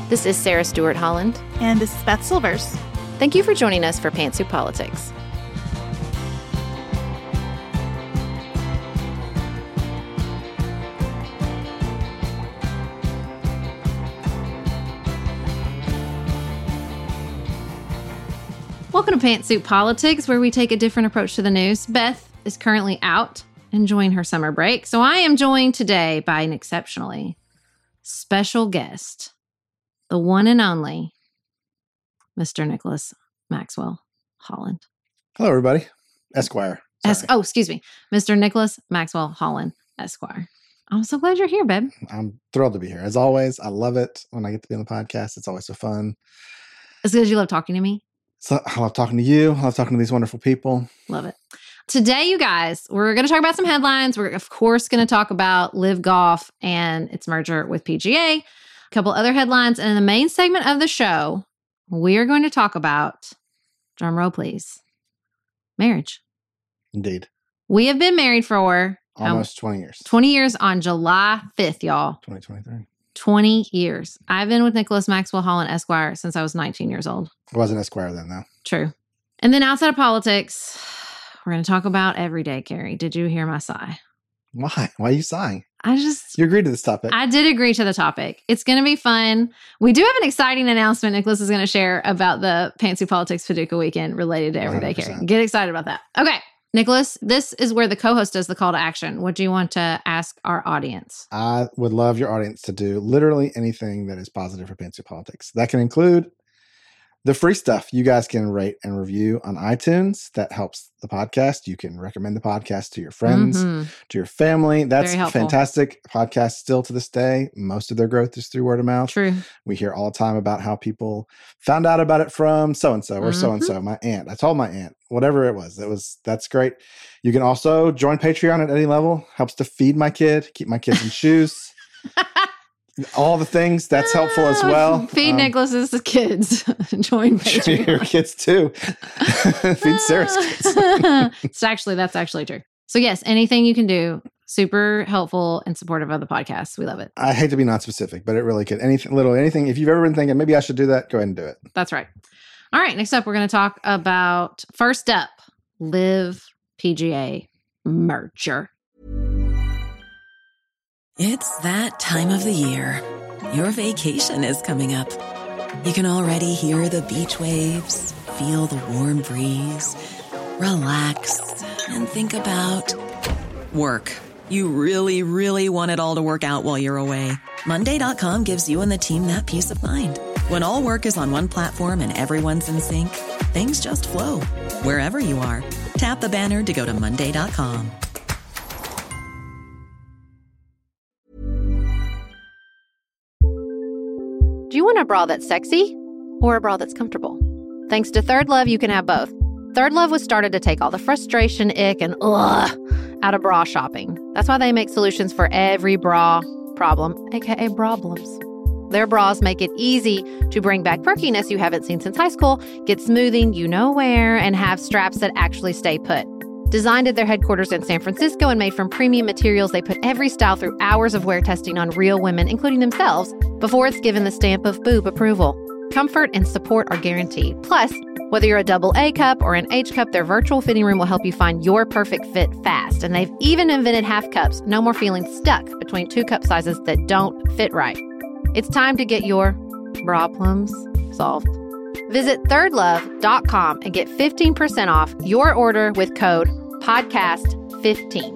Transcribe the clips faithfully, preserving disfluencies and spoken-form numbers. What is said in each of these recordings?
This is Sarah Stewart Holland. And this is Beth Silvers. Thank you for joining us for Pantsuit Politics. Welcome to Pantsuit Politics, where we take a different approach to the news. Beth is currently out enjoying her summer break, so I am joined today by an exceptionally special guest, the one and only Mister Nicholas Maxwell Holland. Hello, everybody. Esquire. Es- oh, excuse me. Mister Nicholas Maxwell Holland, Esquire. I'm so glad you're here, babe. I'm thrilled to be here. As always, I love it when I get to be on the podcast. It's always so fun. As good as you love talking to me. So I love talking to you. I love talking to these wonderful people. Love it. Today, you guys, we're going to talk about some headlines. We're, of course, going to talk about Live Golf and its merger with P G A, a couple other headlines. And in the main segment of the show, we are going to talk about, drum roll please, marriage. Indeed. We have been married for almost um, twenty years. twenty years on July fifth, y'all. twenty twenty-three. twenty years. I've been with Nicholas Maxwell Holland, Esquire, since I was nineteen years old. I wasn't Esquire then, though. True. And then outside of politics, we're going to talk about everyday, Carrie. Did you hear my sigh? Why? Why are you sighing? I just... You agreed to this topic. I did agree to the topic. It's going to be fun. We do have an exciting announcement Nicholas is going to share about the Pantsuit Politics Paducah weekend related to everyday, Carrie. Get excited about that. Okay. Nicholas, this is where the co-host does the call to action. What do you want to ask our audience? I would love your audience to do literally anything that is positive for Pantsuit Politics. That can include the free stuff. You guys can rate and review on iTunes. That helps the podcast. You can recommend the podcast to your friends, mm-hmm. to your family. That's fantastic. Podcasts still to this day, most of their growth is through word of mouth. True. We hear all the time about how people found out about it from so-and-so or mm-hmm. so-and-so. My aunt. I told my aunt. Whatever it was. It was that's great. You can also join Patreon at any level. Helps to feed my kid, keep my kids in shoes. All the things. That's helpful as well. Feed um, Nicholas's kids. Join Patreon. Your kids too. Feed Sarah's kids. It's actually, that's actually true. So yes, anything you can do, super helpful and supportive of the podcast. We love it. I hate to be non-specific, but it really could. Anything, little, anything. If you've ever been thinking, maybe I should do that, go ahead and do it. That's right. All right. Next up, we're going to talk about, first up, Live P G A merger. It's that time of the year. Your vacation is coming up. You can already hear the beach waves, feel the warm breeze, relax, and think about work. You really, really want it all to work out while you're away. Monday dot com gives you and the team that peace of mind. When all work is on one platform and everyone's in sync, things just flow. Wherever you are, tap the banner to go to Monday dot com. Do you want a bra that's sexy or a bra that's comfortable? Thanks to Third Love, you can have both. Third Love was started to take all the frustration, ick, and ugh out of bra shopping. That's why they make solutions for every bra problem, aka problems. Their bras make it easy to bring back perkiness you haven't seen since high school, get smoothing you know where, and have straps that actually stay put. Designed at their headquarters in San Francisco and made from premium materials, they put every style through hours of wear testing on real women, including themselves, before it's given the stamp of boob approval. Comfort and support are guaranteed. Plus, whether you're a double A cup or an H cup, their virtual fitting room will help you find your perfect fit fast. And they've even invented half cups. No more feeling stuck between two cup sizes that don't fit right. It's time to get your problems solved. Visit third love dot com and get fifteen percent off your order with code podcast fifteen.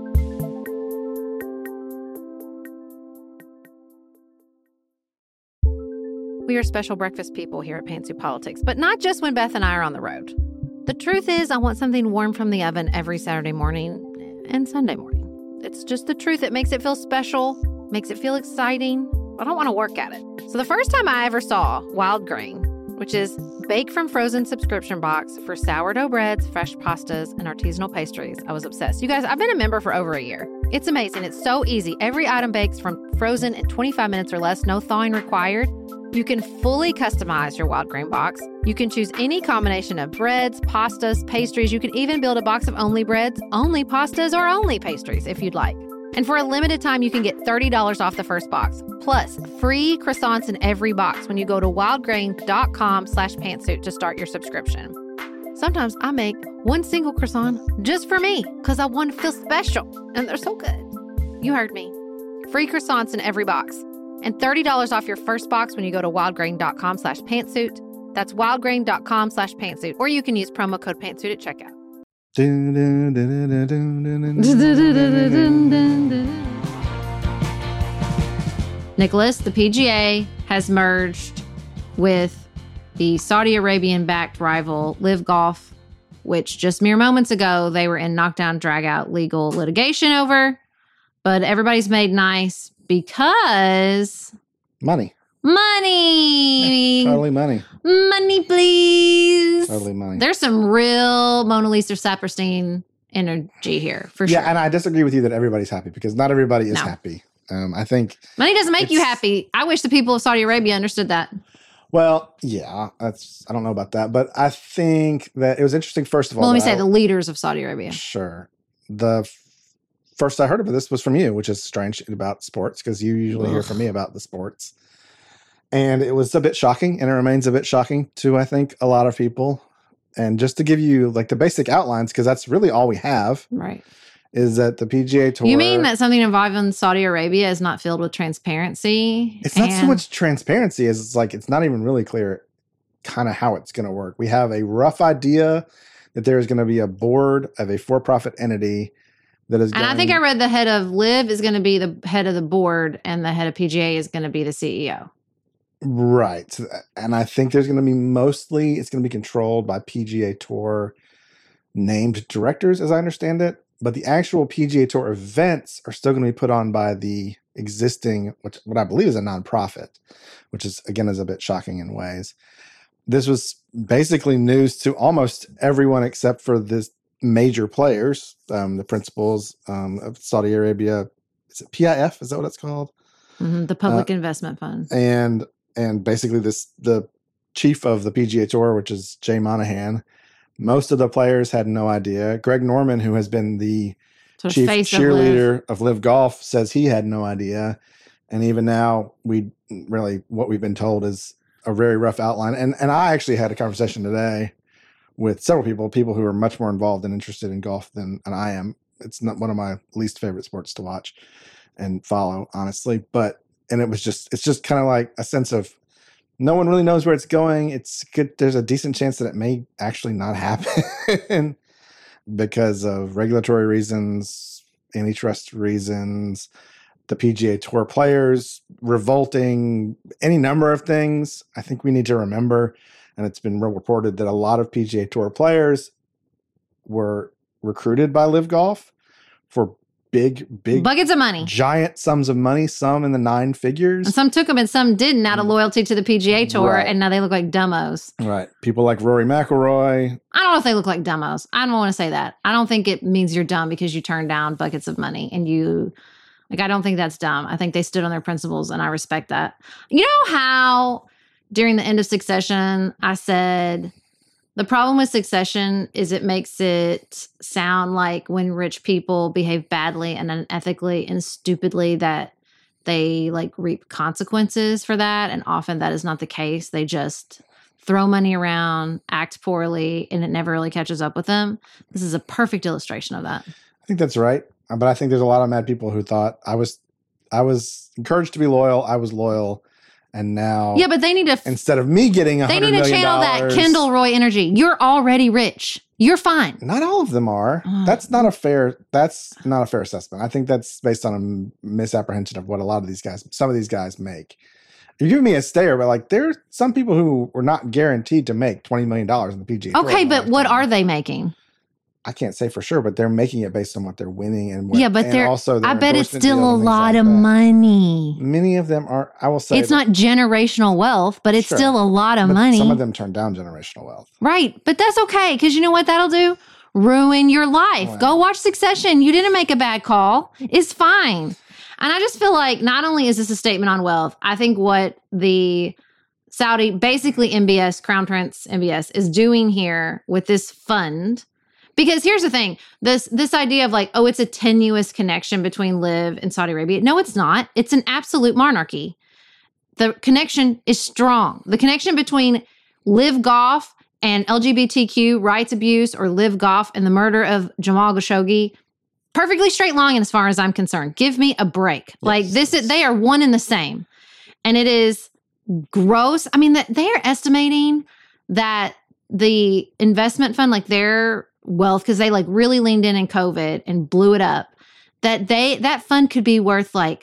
We are special breakfast people here at Pantsuit Politics, but not just when Beth and I are on the road. The truth is, I want something warm from the oven every Saturday morning and Sunday morning. It's just the truth. It makes it feel special, makes it feel exciting. I don't want to work at it. So the first time I ever saw Wild Grain, which is bake from frozen subscription box for sourdough breads, fresh pastas, and artisanal pastries, I was obsessed. You guys, I've been a member for over a year. It's amazing. It's so easy. Every item bakes from frozen in twenty-five minutes or less, no thawing required. You can fully customize your Wild Grain box. You can choose any combination of breads, pastas, pastries. You can even build a box of only breads, only pastas, or only pastries if you'd like. And for a limited time, you can get thirty dollars off the first box, plus free croissants in every box when you go to wildgrain.com slash pantsuit to start your subscription. Sometimes I make one single croissant just for me because I want to feel special, and they're so good. You heard me. Free croissants in every box. And thirty dollars off your first box when you go to wildgrain.com slash pantsuit. That's wildgrain.com slash pantsuit. Or you can use promo code pantsuit at checkout. Nicholas, the P G A has merged with the Saudi Arabian-backed rival Live Golf, which just mere moments ago they were in knockdown, drag-out legal litigation over. But everybody's made nice because... Money. Money! Yeah, totally money. Money, please. Totally money. There's some real Mona Lisa Saperstein energy here, for sure. Yeah, and I disagree with you that everybody's happy because not everybody is No. happy. Um, I think... Money doesn't make you it's- happy. I wish the people of Saudi Arabia understood that. Well, yeah, that's I don't know about that, but I think that it was interesting. First of all, Well, let me that say I- the leaders of Saudi Arabia. Sure. The f- first I heard of this was from you, which is strange about sports because you usually hear from me about the sports. And it was a bit shocking, and it remains a bit shocking to, I think, a lot of people. And just to give you like the basic outlines, because that's really all we have, Right. is that the P G A Tour... You mean that something involving Saudi Arabia is not filled with transparency? It's not so and- much transparency as it's like it's not even really clear kind of how it's going to work. We have a rough idea that there is going to be a board of a for-profit entity that is And going... I think I read the head of Live is going to be the head of the board, and the head of P G A is going to be the C E O. Right. And I think there's going to be mostly, it's going to be controlled by P G A Tour named directors, as I understand it. But the actual P G A Tour events are still going to be put on by the existing, which what I believe is a nonprofit, which is, again, is a bit shocking in ways. This was basically news to almost everyone except for this major players, um, the principals um, of Saudi Arabia. Is it P I F? Is that what it's called? Mhm, the Public Investment Fund. And and basically this the chief of the P G A Tour, which is Jay Monahan. Most of the players had no idea. Greg Norman, who has been the Sort of chief face of Liv. cheerleader of Live Golf, says he had no idea. And even now, we really what we've been told is a very rough outline. And and I actually had a conversation today with several people, people who are much more involved and interested in golf than and I am. It's not one of my least favorite sports to watch and follow, honestly. But and it was just it's just kind of like a sense of no one really knows where it's going. It's good. There's a decent chance that it may actually not happen because of regulatory reasons, antitrust reasons, the P G A Tour players revolting, any number of things. I think we need to remember, and it's been reported that a lot of P G A Tour players were recruited by Live Golf for big, big, Buckets of money. giant sums of money, some in the nine figures. And some took them and some didn't out of loyalty to the P G A Tour, Right. and now they look like dumbos. Right. People like Rory McIlroy. I don't know if they look like dumbos. I don't want to say that. I don't think it means you're dumb because you turned down buckets of money and you, like, I don't think that's dumb. I think they stood on their principles and I respect that. You know how during the end of Succession, I said, the problem with Succession is it makes it sound like when rich people behave badly and unethically and stupidly that they like reap consequences for that. And often that is not the case. They just throw money around, act poorly, and it never really catches up with them. This is a perfect illustration of that. I think that's right. Uh, But I think there's a lot of mad people who thought I was I was encouraged to be loyal. I was loyal. And now Yeah, but they need to instead of me getting a they hundred need to million channel that dollars- Kendall Roy energy. You're already rich. You're fine. Not all of them are. Mm. That's not a fair. That's not a fair assessment. I think that's based on a m- misapprehension of what a lot of these guys, some of these guys make. You're giving me a stare, but like there are some people who were not guaranteed to make twenty million dollars in the P G A Tour Okay, in their but what lifetime. are they making? I can't say for sure, but they're making it based on what they're winning and what, Yeah, but and they're also their I bet it's endorsement still deals a and things lot like of that. money. Many of them are. I will say It's that- not generational wealth, but it's Sure. still a lot of but money. Some of them turn down generational wealth. Right. But that's okay. Because you know what that'll do? Ruin your life. Wow. Go watch Succession. You didn't make a bad call. It's fine. And I just feel like not only is this a statement on wealth, I think what the Saudi, basically M B S, Crown Prince M B S, is doing here with this fund, Because here's the thing, this this idea of like, oh, it's a tenuous connection between Liv and Saudi Arabia. No, it's not. It's an absolute monarchy. The connection is strong. The connection between Liv Goff and L G B T Q rights abuse, or Liv Goff and the murder of Jamal Khashoggi, perfectly straight line as far as I'm concerned. Give me a break. Yes. Like this, is, they are one and the same. And it is gross. I mean, that they are estimating that the investment fund, like their wealth, because they like really leaned in in COVID and blew it up, that they that fund could be worth like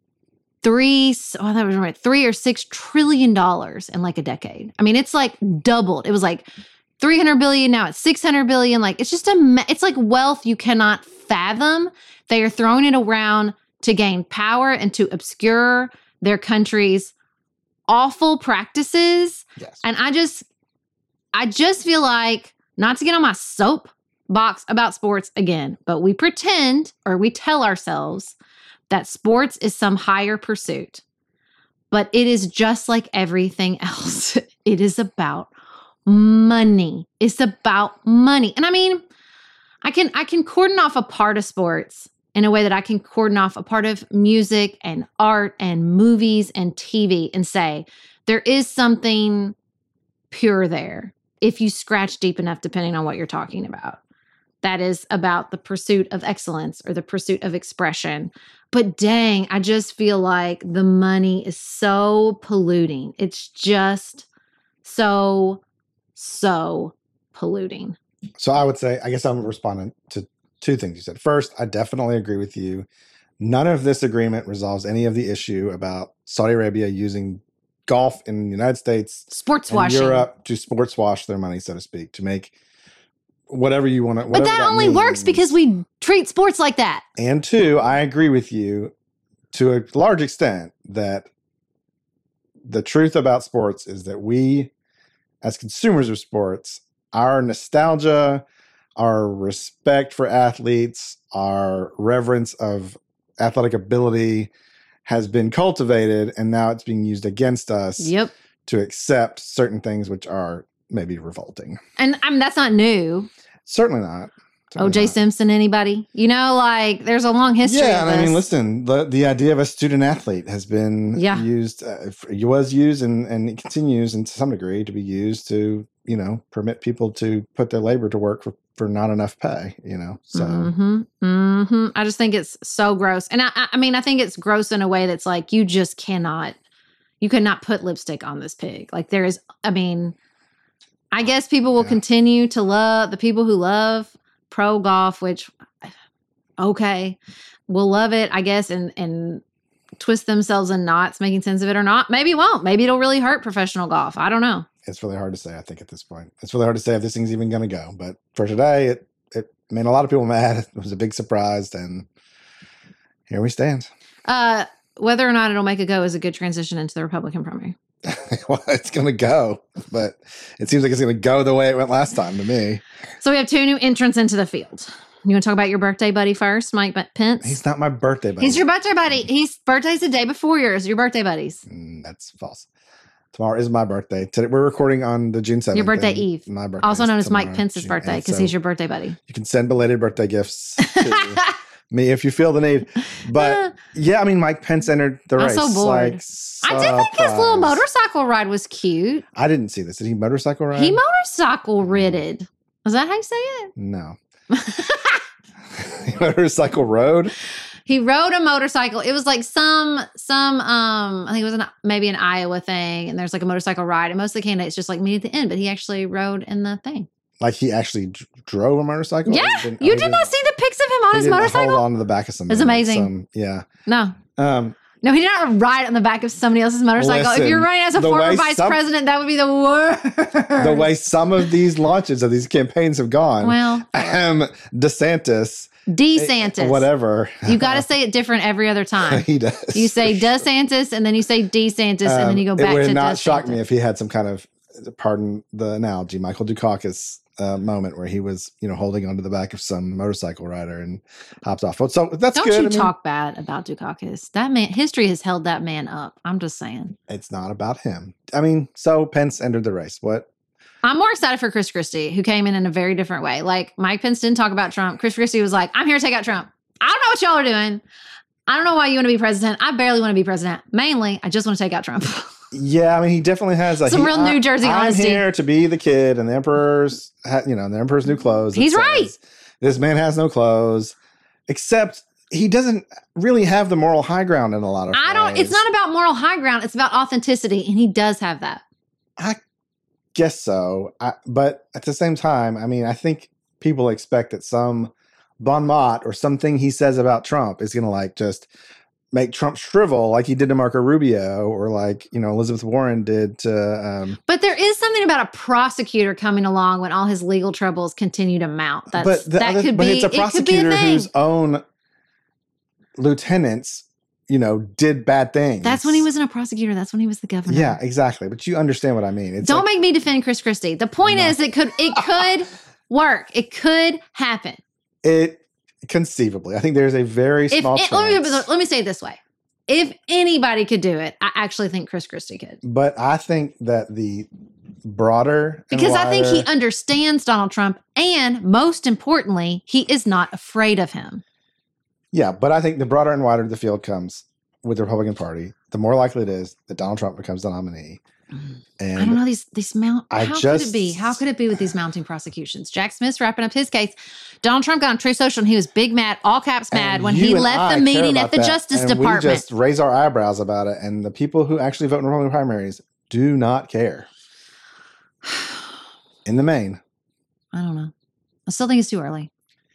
three, oh, that was right, three or six trillion dollars in like a decade. I mean, it's like doubled. It was like three hundred billion, now it's six hundred billion. Like it's just a, it's like wealth you cannot fathom. They are throwing it around to gain power and to obscure their country's awful practices. Yes. And I just, I just feel like, not to get on my soapbox about sports again, but we pretend, or we tell ourselves that sports is some higher pursuit. But it is just like everything else. It is about money. It's about money. And I mean, I can I can cordon off a part of sports in a way that I can cordon off a part of music and art and movies and T V and say, there is something pure there. If you scratch deep enough, depending on what you're talking about, that is about the pursuit of excellence or the pursuit of expression. But dang, I just feel like the money is so polluting. It's just so, so polluting. So I would say, I guess I'm responding to two things you said. First, I definitely agree with you. None of this agreement resolves any of the issue about Saudi Arabia using golf in the United States, sports and washing, Europe to sports wash their money, so to speak, to make whatever you want to. But that, that only means. works because we treat sports like that. And two, I agree with you to a large extent that the truth about sports is that we, as consumers of sports, our nostalgia, our respect for athletes, our reverence of athletic ability has been cultivated, and now it's being used against us yep. to accept certain things which are maybe revolting. And I mean, that's not new. Certainly not. O J Simpson, anybody? You know, like there's a long history yeah, of and this. I mean, listen, the, the idea of a student athlete has been yeah. used, uh, it was used and, and it continues, and to some degree, to be used to, you know, permit people to put their labor to work for, for not enough pay, you know, so. Mm-hmm, mm-hmm. I just think it's so gross. And I, I mean, I think it's gross in a way that's like, you just cannot, you cannot put lipstick on this pig. Like there is, I mean, I guess people will yeah. continue to love, the people who love pro golf, which, okay, will love it, I guess, and, and twist themselves in knots, making sense of it or not. Maybe it won't. Maybe it'll really hurt professional golf. I don't know. It's really hard to say, I think, at this point. It's really hard to say if this thing's even going to go. But for today, it, it made a lot of people mad. It was a big surprise, and here we stand. Uh, whether or not it'll make a go is a good transition into the Republican primary. Well, it's going to go, but it seems like it's going to go the way it went last time to me. So we have two new entrants into the field. You want to talk about your birthday buddy first, Mike Pence? He's not my birthday buddy. He's your birthday buddy. His birthday's the day before yours. Your birthday buddies. Mm, that's false. Tomorrow is my birthday. Today, we're recording on the June seventh. Your birthday eve. My birthday. Also known as tomorrow, Mike Pence's June birthday, because so he's your birthday buddy. You can send belated birthday gifts to me if you feel the need. But yeah, I mean, Mike Pence entered the race. I'm so bored. Like, I did think his little motorcycle ride was cute. I didn't see this. Did he motorcycle ride? He motorcycle ridded. Is that how you say it? No. He motorcycle rode? He rode a motorcycle. It was like some, some, um, I think it was an, maybe an Iowa thing. And there's like a motorcycle ride. And most of the candidates just like meet at the end, but he actually rode in the thing. Like he actually d- drove a motorcycle? Yeah. Didn't, you oh, did not see the pics of him on his motorcycle? Hold on to the back of something. It's amazing. Some, yeah. No. Um, no, he did not ride on the back of somebody else's motorcycle. Listen, if you're running as a former vice some, president, that would be the worst. The way some of these launches of these campaigns have gone. Well, um, DeSantis. DeSantis. Whatever. You got to say it different every other time. He does. You say DeSantis, and then you say DeSantis, um, and then you go back to DeSantis. It would not shock me if he had some kind of, pardon the analogy, Michael Dukakis uh, moment where he was, you know, holding onto the back of some motorcycle rider and hopped off. So that's Don't good. Don't you I mean, talk bad about Dukakis. That man, history has held that man up. I'm just saying. It's not about him. I mean, so Pence entered the race. What? I'm more excited for Chris Christie, who came in in a very different way. Like, Mike Pence didn't talk about Trump. Chris Christie was like, I'm here to take out Trump. I don't know what y'all are doing. I don't know why you want to be president. I barely want to be president. Mainly, I just want to take out Trump. Yeah, I mean, he definitely has a, some he, real New Jersey I, honesty. I'm here to be the kid, and the emperor's, ha, you know, the emperor's new clothes. He's says, right. This man has no clothes, except he doesn't really have the moral high ground in a lot of I don't. ways. It's not about moral high ground. It's about authenticity, and he does have that. I guess so, I, but at the same time, I mean, I think people expect that some bon mot or something he says about Trump is going to like just make Trump shrivel like he did to Marco Rubio or like, you know, Elizabeth Warren did to... Um, but there is something about a prosecutor coming along when all his legal troubles continue to mount. That's, but the that other, could but be, it's a prosecutor it could be a whose own lieutenants, you know, did bad things. That's when he wasn't a prosecutor. That's when he was the governor. Yeah, exactly. But you understand what I mean. It's Don't like, make me defend Chris Christie. The point is it could it could work. It could happen. It conceivably. I think there's a very If small it, chance. let, me, let me say it this way. If anybody could do it, I actually think Chris Christie could. But I think that the broader and Because I think he wider- understands Donald Trump, and most importantly, he is not afraid of him. Yeah, but I think the broader and wider the field comes with the Republican Party, the more likely it is that Donald Trump becomes the nominee. And I don't know these these mount. I How could just- it be? How could it be with these mounting prosecutions? Jack Smith's wrapping up his case. Donald Trump got on True Social and he was big mad, all caps mad, and when you he and left I the care meeting about at the that, Justice and Department. We just raise our eyebrows about it, and the people who actually vote in Republican primaries do not care. In the main, I don't know. I still think it's too early.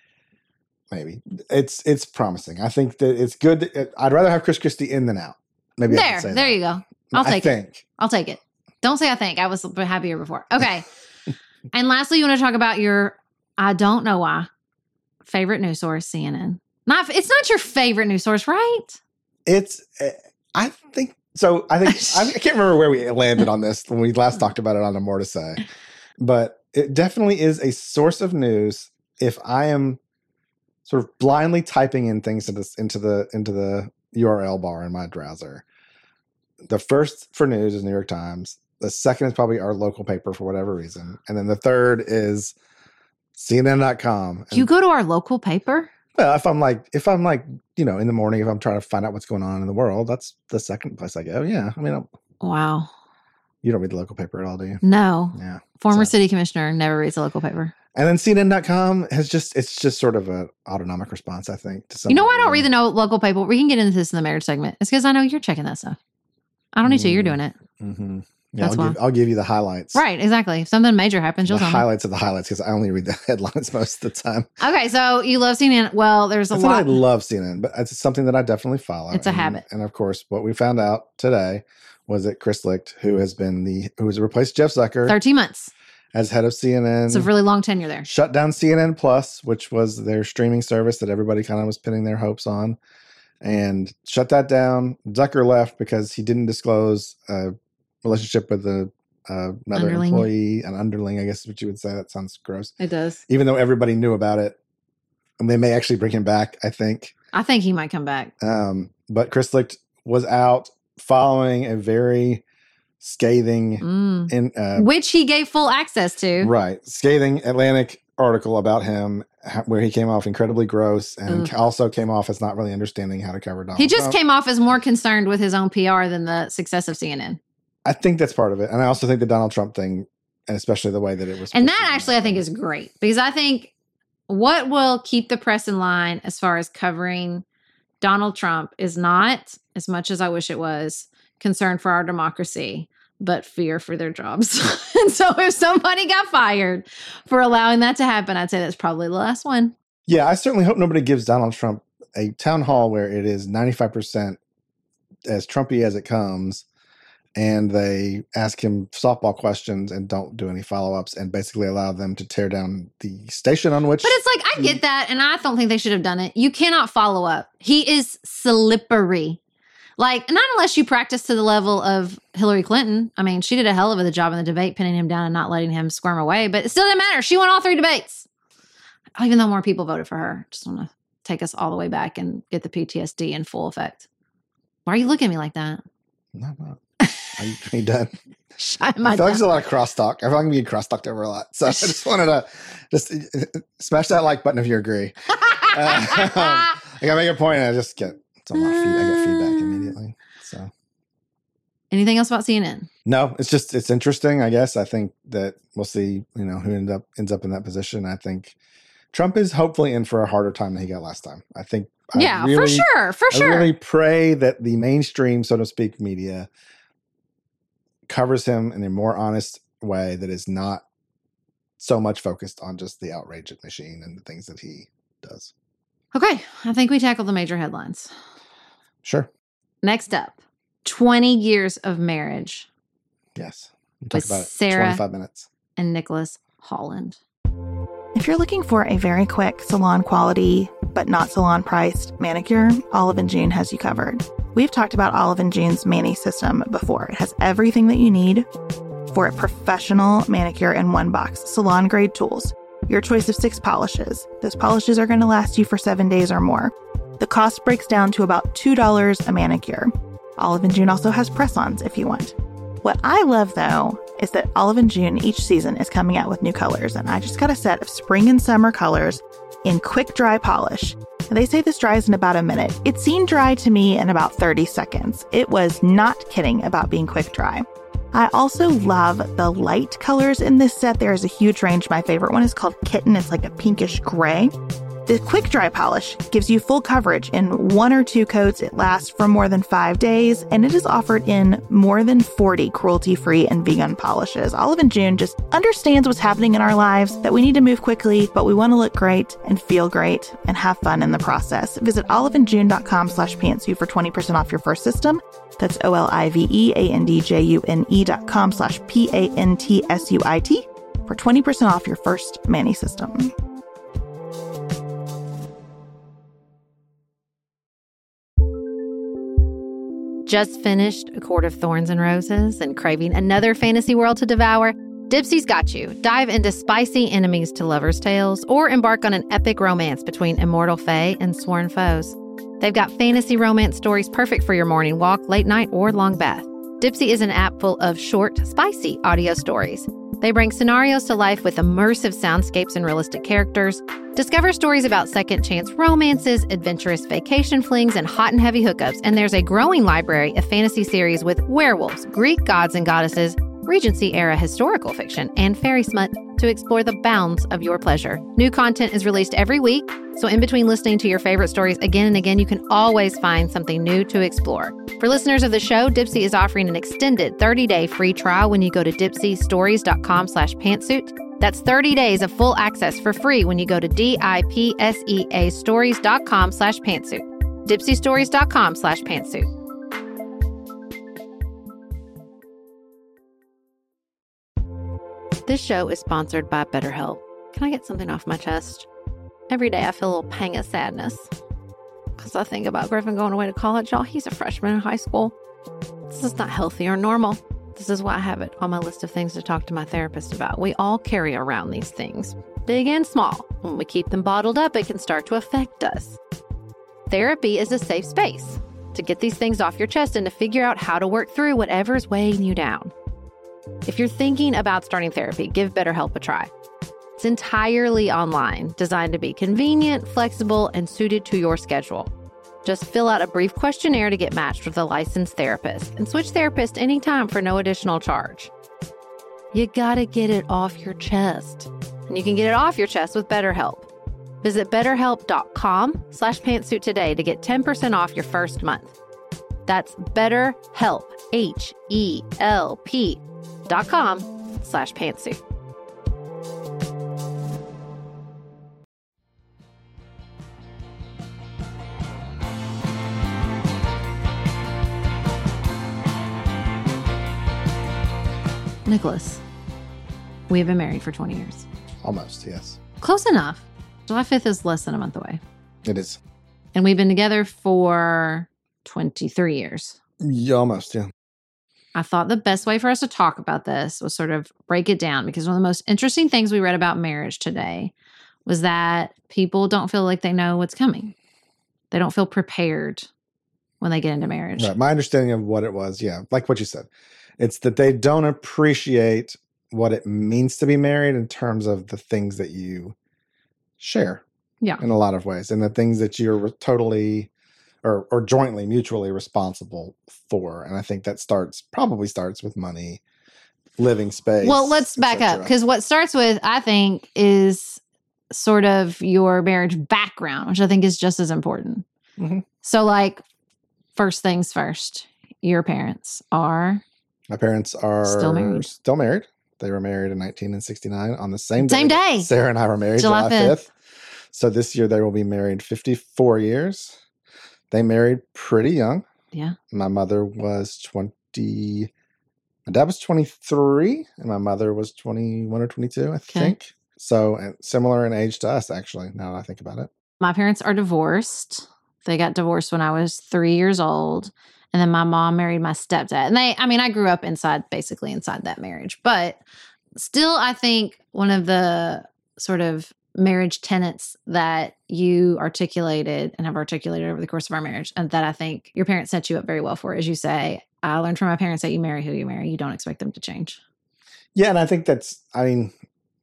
maybe it's it's promising. I think that it's good. That, I'd rather have Chris Christie in than out. Maybe I There, could say there that. you go. I'll I take it. think. I'll take it. Don't say I think. I was happier before. Okay. And lastly, you want to talk about your, I don't know why, favorite news source, C N N. Not, it's not your favorite news source, right? It's. uh, I think so. I think I, I can't remember where we landed on this when we last talked about it on the More to Say, but it definitely is a source of news. If I am sort of blindly typing in things into this into the into the U R L bar in my browser, the first for news is New York Times. The second is probably our local paper for whatever reason, and then the third is C N N dot com. You go to our local paper? Well, if I'm like, if I'm like, you know, in the morning, if I'm trying to find out what's going on in the world, that's the second place I go. Yeah. I mean, I'm, Wow. you don't read the local paper at all, do you? No. Yeah. Former So- city commissioner never reads a local paper. And then C N N dot com has just, it's just sort of an autonomic response, I think. To some You know why I don't degree. read the no local paper? We can get into this in the marriage segment. It's because I know you're checking that stuff. I don't need to. You're doing it. Mm-hmm. Yeah, That's I'll why. give, I'll give you the highlights. Right. Exactly. If something major happens, The you'll tell me. highlights of the highlights, because I only read the headlines most of the time. Okay. So you love C N N. Well, there's a It's not lot. that I love C N N, but it's something that I definitely follow. It's a and, habit. And of course, what we found out today was that Chris Licht, who has been the, who has replaced Jeff Zucker thirteen months. as head of C N N. It's a really long tenure there. Shut down C N N Plus, which was their streaming service that everybody kind of was pinning their hopes on, and shut that down. Zucker left because he didn't disclose a relationship with a, uh, another Underling. employee, an underling, I guess is what you would say. That sounds gross. It does. Even though everybody knew about it, and they may actually bring him back, I think. I think he might come back. Um, but Chris Licht was out following a very scathing, Mm. in uh, Which he gave full access to. right, scathing Atlantic article about him, ha- where he came off incredibly gross and Ugh. also came off as not really understanding how to cover Donald He just Trump. came off as more concerned with his own P R than the success of C N N. I think that's part of it, and I also think the Donald Trump thing, and especially the way that it was, And that perceived. actually I think is great because I think what will keep the press in line as far as covering Donald Trump is not, as much as I wish it was, concern for our democracy, but fear for their jobs. And so if somebody got fired for allowing that to happen, I'd say that's probably the last one. Yeah, I certainly hope nobody gives Donald Trump a town hall where it is ninety-five percent as Trumpy as it comes, and they ask him softball questions and don't do any follow-ups and basically allow them to tear down the station on which... But it's like, I get that, and I don't think they should have done it. You cannot follow up. He is slippery. Like, not unless you practice to the level of Hillary Clinton. I mean, she did a hell of a job in the debate, pinning him down and not letting him squirm away, but it still didn't matter. She won all three debates. Even though more people voted for her. Just want to take us all the way back and get the P T S D in full effect. Why are you looking at me like that? No, no. Are you, are you done? Am I feel like done? there's a lot of crosstalk. I feel like I'm being crosstalked over a lot. So I just wanted to just smash that like button if you agree. uh, I gotta make a point and I just get it's a lot of feed, I get feedback immediately. So anything else about C N N? No, it's just it's interesting, I guess. I think that we'll see, you know, who end up ends up in that position. I think Trump is hopefully in for a harder time than he got last time. I think Yeah, I really, for sure. For sure. I really pray that the mainstream, so to speak, media covers him in a more honest way that is not so much focused on just the outrage machine and the things that he does. Okay, I think we tackled the major headlines. Sure. Next up, twenty years of marriage. Yes. We'll talk With about it. Sarah twenty-five minutes. And Nicholas Holland. If you're looking for a very quick salon quality, but not salon priced manicure, Olive and June has you covered. We've talked about Olive and June's Mani system before. It has everything that you need for a professional manicure in one box. Salon grade tools, your choice of six polishes. Those polishes are going to last you for seven days or more. The cost breaks down to about two dollars a manicure. Olive and June also has press-ons if you want. What I love, though, is that Olive and June each season is coming out with new colors, and I just got a set of spring and summer colors in quick dry polish. They say this dries in about a minute. It seemed dry to me in about thirty seconds. It was not kidding about being quick dry. I also love the light colors in this set. There is a huge range. My favorite one is called Kitten. It's like a pinkish gray. The quick dry polish gives you full coverage in one or two coats. It lasts for more than five days, and it is offered in more than forty cruelty-free and vegan polishes. Olive and June just understands what's happening in our lives, that we need to move quickly, but we want to look great and feel great and have fun in the process. Visit oliveandjune.com slash pantsuit for twenty percent off your first system. That's O-L-I-V-E-A-N-D-J-U-N-E dot com slash P-A-N-T-S-U-I-T for twenty percent off your first Mani system. Just finished A Court of Thorns and Roses and craving another fantasy world to devour? Dipsy's got you. Dive into spicy enemies to lovers' tales or embark on an epic romance between immortal fae and sworn foes. They've got fantasy romance stories perfect for your morning walk, late night, or long bath. Dipsy is an app full of short, spicy audio stories. They bring scenarios to life with immersive soundscapes and realistic characters. Discover stories about second chance romances, adventurous vacation flings, and hot and heavy hookups. And there's a growing library of fantasy series with werewolves, Greek gods and goddesses, Regency-era historical fiction, and fairy smut to explore the bounds of your pleasure. New content is released every week, so in between listening to your favorite stories again and again, you can always find something new to explore. For listeners of the show, Dipsy is offering an extended thirty-day free trial when you go to dipsystories.com slash pantsuit. That's thirty days of full access for free when you go to D-I-P-S-E-A stories.com slash pantsuit. dipsystories.com slash pantsuit. This show is sponsored by BetterHelp. Can I get something off my chest? Every day I feel a little pang of sadness because I think about Griffin going away to college. Y'all, he's a freshman in high school. This is not healthy or normal. This is why I have it on my list of things to talk to my therapist about. We all carry around these things, big and small. When we keep them bottled up, it can start to affect us. Therapy is a safe space to get these things off your chest and to figure out how to work through whatever is weighing you down. If you're thinking about starting therapy, give BetterHelp a try. It's entirely online, designed to be convenient, flexible, and suited to your schedule. Just fill out a brief questionnaire to get matched with a licensed therapist and switch therapists anytime for no additional charge. You gotta get it off your chest. And you can get it off your chest with BetterHelp. Visit betterhelp.com slash pantsuit today to get ten percent off your first month. That's BetterHelp, H E L P dot com slash pantsuit. Nicholas, we have been married for twenty years. Almost, yes. Close enough. July fifth is less than a month away. It is. And we've been together for twenty-three years. Yeah, almost, yeah. I thought the best way for us to talk about this was sort of break it down, because one of the most interesting things we read about marriage today was that people don't feel like they know what's coming. They don't feel prepared. when they get into marriage. Right. My understanding of what it was, yeah, like what you said, it's that they don't appreciate what it means to be married in terms of the things that you share. Yeah. In a lot of ways, and the things that you're totally or or jointly, mutually responsible for. And I think that starts probably starts with money, living space. Well, let's back up, because what starts with, I think, is sort of your marriage background, which I think is just as important. Mm-hmm. So, like, first things first, your parents are my parents are still married. Still married. They were married in nineteen sixty-nine on the same day. Same day. Sarah and I were married July July fifth. So this year they will be married fifty-four years. They married pretty young. Yeah. My mother was twenty. My dad was twenty-three, and my mother was twenty-one or twenty-two, I Okay. think. So and similar in age to us, actually, now that I think about it. My parents are divorced. They got divorced when I was three years old. And then my mom married my stepdad. And they, I mean, I grew up inside, basically inside that marriage. But still, I think one of the sort of marriage tenets that you articulated and have articulated over the course of our marriage, and that I think your parents set you up very well for, as you say, I learned from my parents that you marry who you marry. You don't expect them to change. Yeah, and I think that's, I mean,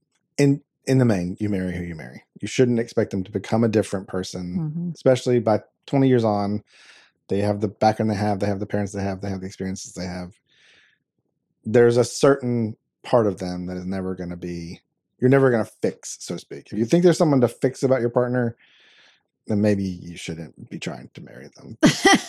in in the main, you marry who you marry. You shouldn't expect them to become a different person, Mm-hmm. especially by twenty years on. They have the background they have, they have the parents they have, they have the experiences they have. There's a certain part of them that is never going to be, you're never going to fix, so to speak. If you think there's someone to fix about your partner, then maybe you shouldn't be trying to marry them.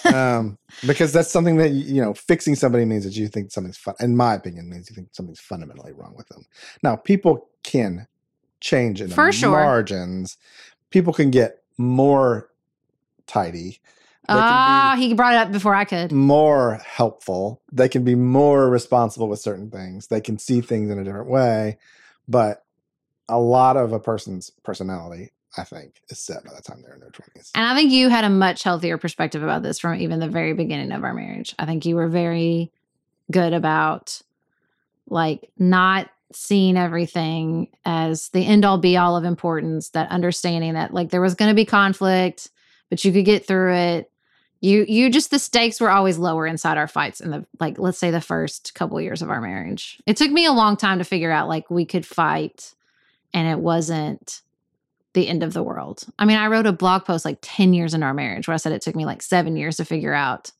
um, because that's something that, you know, fixing somebody means that you think something's fun. In my opinion, means you think something's fundamentally wrong with them. Now, people can change in For the sure. margins. People can get more tidy. They can Ah, he brought it up before I could. be more helpful. They can be more responsible with certain things. They can see things in a different way. But a lot of a person's personality, I think, is set by the time they're in their twenties. And I think you had a much healthier perspective about this from even the very beginning of our marriage. I think you were very good about, like, not seeing everything as the end all be all of importance, that understanding that, like, there was going to be conflict, but you could get through it. You, you just, the stakes were always lower inside our fights in the, like, let's say the first couple of years of our marriage. It took me a long time to figure out, like, we could fight and it wasn't the end of the world. I mean, I wrote a blog post like ten years into our marriage where I said it took me like seven years to figure out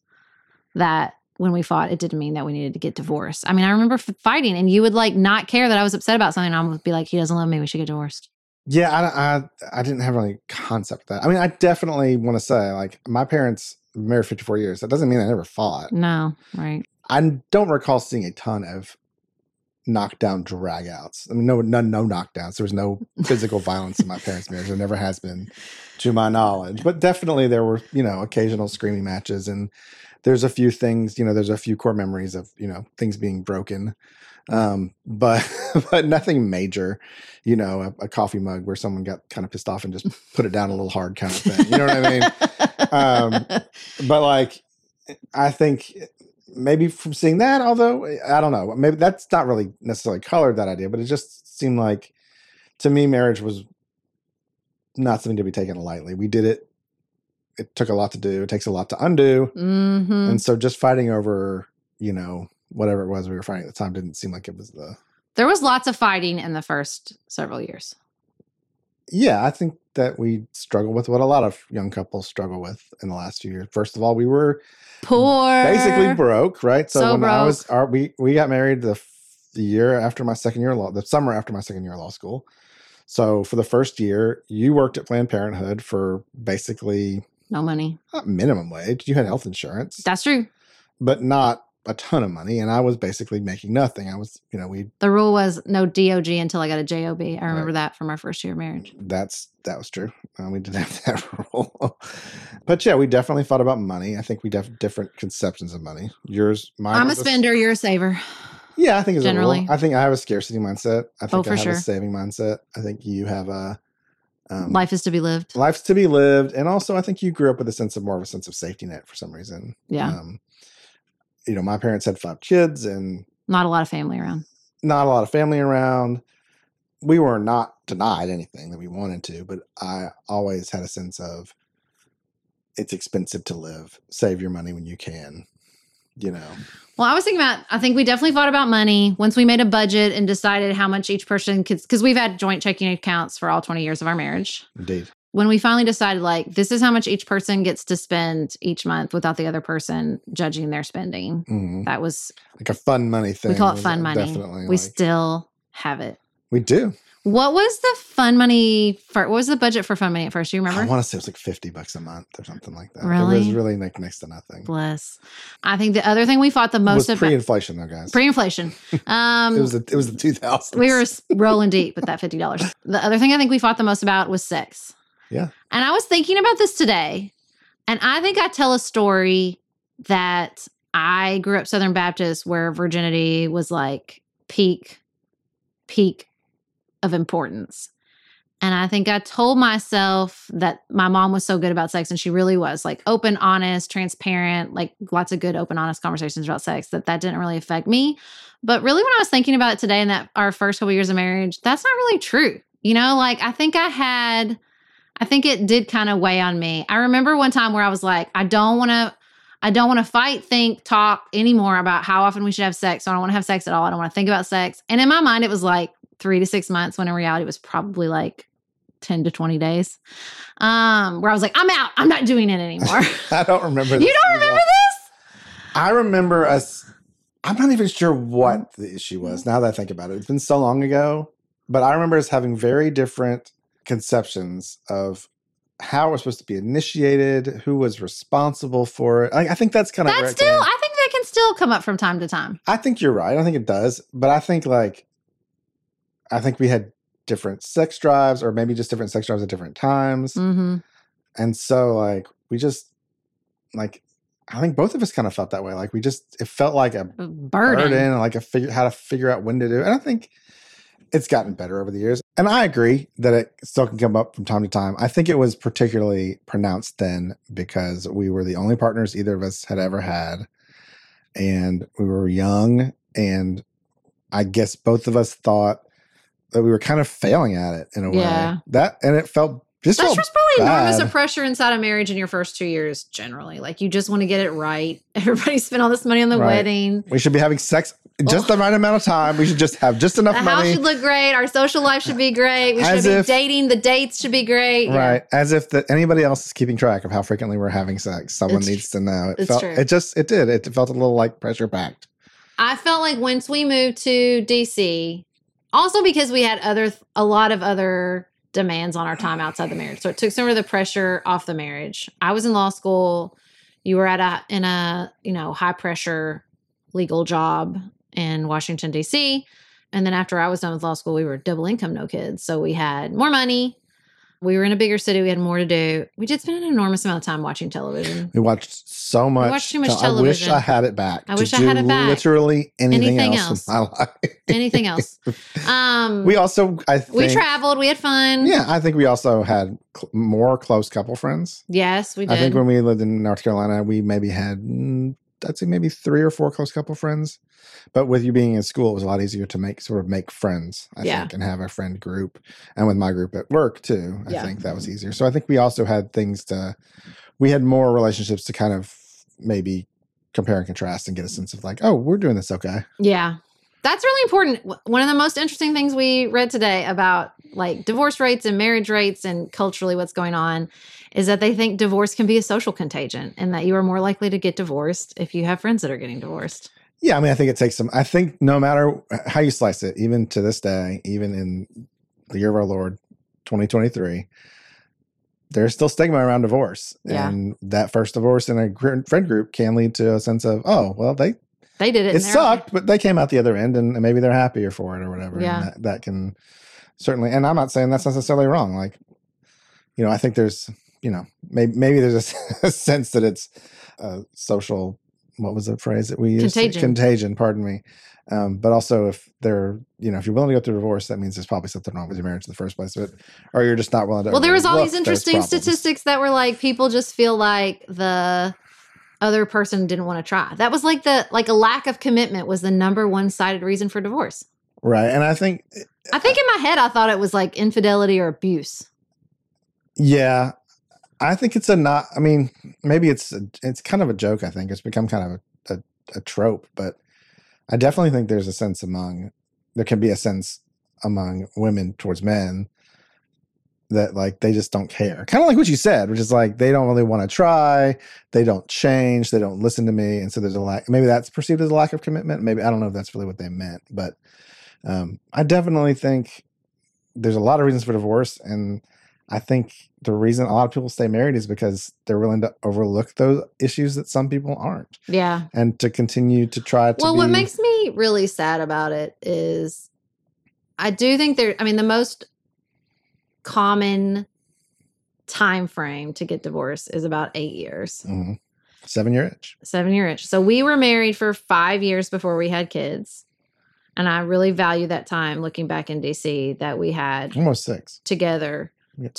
that when we fought, it didn't mean that we needed to get divorced. I mean, I remember f- fighting and you would, like, not care that I was upset about something. And I would be like, he doesn't love me. We should get divorced. Yeah, I, I, I didn't have any concept of that. I mean, I definitely want to say, like, my parents were married fifty-four years. That doesn't mean they never fought. No, right. I don't recall seeing a ton of knockdown dragouts. I mean, no, no, no knockdowns. There was no physical violence in my parents' marriage. There never has been, to my knowledge. But definitely there were, you know, occasional screaming matches. And there's a few things, you know, there's a few core memories of, you know, things being broken. Um, but but nothing major, you know, a, a coffee mug where someone got kind of pissed off and just put it down a little hard kind of thing. You know what I mean? Um, but like, I think maybe from seeing that, although I don't know, maybe that's not really necessarily colored that idea, but it just seemed like, to me, marriage was not something to be taken lightly. We did it. It took a lot to do. It takes a lot to undo. Mm-hmm. And so just fighting over, you know, whatever it was we were fighting at the time didn't seem like it was the... There was lots of fighting in the first several years. Yeah, I think that we struggle with what a lot of young couples struggle with in the last few years. First of all, we were Poor. basically broke, right? So when I broke. was, our, we we got married the, the year after my second year of law, the summer after my second year of law school. So for the first year, you worked at Planned Parenthood for basically No money. not minimum wage. You had health insurance, That's true. but not a ton of money. And I was basically making nothing. I was, you know, we The rule was no D O G until I got a J O B. I remember Right. that from our first year of marriage. that's that was true. Uh, we didn't have that rule. But yeah, we definitely thought about money. I think we have different conceptions of money. Yours, mine. I'm a was spender. You're a saver. Yeah, I think it's Generally. a rule. I think I have a scarcity mindset. I think Oh, I for have sure. a saving mindset. I think you have a um, Life is to be lived. life's to be lived, and also I think you grew up with a sense of more of a sense of safety net for some reason. Yeah. Um, you know, my parents had five kids and Not a lot of family around. not a lot of family around. We were not denied anything that we wanted to, but I always had a sense of it's expensive to live. Save your money when you can, you know. Well, I was thinking about, I think we definitely thought about money once we made a budget and decided how much each person could, because we've had joint checking accounts for all twenty years of our marriage. Indeed. When we finally decided, like, this is how much each person gets to spend each month without the other person judging their spending. Mm-hmm. That was like a fun money thing. We call it fun money. Definitely. We like, still have it. We do. What was the fun money for? What was the budget for fun money at first? Do you remember? I want to say it was like fifty bucks a month or something like that. Really? It was really like next to nothing. Bless. I think the other thing we fought the most it was about pre-inflation though, guys. Pre-inflation. Um, it was the, it was the two thousands. We were rolling deep with that fifty dollars. The other thing I think we fought the most about was sex. Yeah. And I was thinking about this today, and I think I tell a story that I grew up Southern Baptist where virginity was like peak, peak of importance. And I think I told myself that my mom was so good about sex, and she really was, like, open, honest, transparent, like lots of good, open, honest conversations about sex, that that didn't really affect me. But really, when I was thinking about it today in that our first couple years of marriage, that's not really true. You know, like, I think I had, I think it did kind of weigh on me. I remember one time where I was like, I don't want to, I don't want to fight, think, talk anymore about how often we should have sex. So I don't want to have sex at all. I don't want to think about sex. And in my mind, it was like three to six months when in reality it was probably like ten to twenty days, um, where I was like, I'm out. I'm not doing it anymore. I don't remember You this don't remember this? I remember us, I'm not even sure what the issue was now that I think about it. It's been so long ago, but I remember us having very different conceptions of how it was supposed to be initiated, who was responsible for it. I, I think that's kind of That's still, I think that can still come up from time to time. I think you're right. I think it does. But I think like, I think we had different sex drives, or maybe just different sex drives at different times. Mm-hmm. And so like, we just like, I think both of us kind of felt that way. Like we just, it felt like a Burden. burden and like a figure, how to figure out when to do it. And I think it's gotten better over the years. And I agree that it still can come up from time to time. I think it was particularly pronounced then because we were the only partners either of us had ever had. And we were young. And I guess both of us thought that we were kind of failing at it in a Yeah. way. That, and it felt just That's felt just probably enormous bad. of pressure inside a marriage in your first two years, generally. Like, you just want to get it right. Everybody spent all this money on the Right. wedding. We should be having sex just the right amount of time. We should just have just enough The money. house should look great. Our social life should be great. We As should be if- dating. The dates should be great. Yeah. Right. As if that anybody else is keeping track of how frequently we're having sex. Someone It's needs to know. It it's felt true. it just it did. It felt a little like pressure packed. I felt like once we moved to D C, also because we had other a lot of other demands on our time outside the marriage. So it took some of the pressure off the marriage. I was in law school. You were at a in a, you know, high pressure legal job in Washington, D C. And then after I was done with law school, we were double income, no kids. So we had more money. We were in a bigger city. We had more to do. We did spend an enormous amount of time watching television. We watched so much. watched too much tel- I wish television. I had it back. I to wish I do had it back. Literally anything, Anything else, else. in my life. Anything else? Um, We also, I think, we traveled. We had fun. Yeah, I think we also had cl- more close couple friends. Yes, we did. I think when we lived in North Carolina, we maybe had, mm, I'd say maybe three or four close couple friends. But with you being in school, it was a lot easier to make sort of make friends, I Yeah. think, and have a friend group. And with my group at work too, I Yeah. think that was easier. So I think we also had things to, we had more relationships to kind of maybe compare and contrast and get a sense of like, oh, we're doing this okay. Yeah. That's really important. W- One of the most interesting things we read today about like divorce rates and marriage rates and culturally what's going on is that they think divorce can be a social contagion and that you are more likely to get divorced if you have friends that are getting divorced. Yeah, I mean, I think it takes some, I think no matter how you slice it, even to this day, even in the year of our Lord, twenty twenty-three, there's still stigma around divorce. Yeah. And that first divorce in a gr- friend group can lead to a sense of, oh, well, they, They did it. it and they're sucked, but they came out the other end and maybe they're happier for it or whatever. Yeah. And that, that can certainly, and I'm not saying that's necessarily wrong. Like, you know, I think there's, you know, maybe, maybe there's a, a sense that it's a social, what was the phrase that we used? Contagion. Contagion, pardon me. Um, but also if they're, you know, if you're willing to go through divorce, that means there's probably something wrong with your marriage in the first place. But, or you're just not willing to. Well, there was all overlook these those interesting problems. statistics that were like people just feel like the other person didn't want to try. That was like the like a lack of commitment was the number one cited reason for divorce. Right. And I think, I think in my head I thought it was like infidelity or abuse. yeah, I think it's a not, I mean, maybe it's a, it's kind of a joke. I think it's become kind of a, a, a trope, but I definitely think there's a sense among there can be a sense among women towards men that like they just don't care. Kind of like what you said, which is like they don't really want to try, they don't change, they don't listen to me, and so there's a lack. Maybe that's perceived as a lack of commitment. Maybe I don't know if that's really what they meant, but um, I definitely think there's a lot of reasons for divorce, and I think the reason a lot of people stay married is because they're willing to overlook those issues that some people aren't. Yeah, and to continue to try to. Well, be, what makes me really sad about it is, I do think there. I mean, the most common time frame to get divorced is about eight years. Mm-hmm. Seven year itch. Seven year itch. So we were married for five years before we had kids. And I really value that time looking back in D C that we had almost six together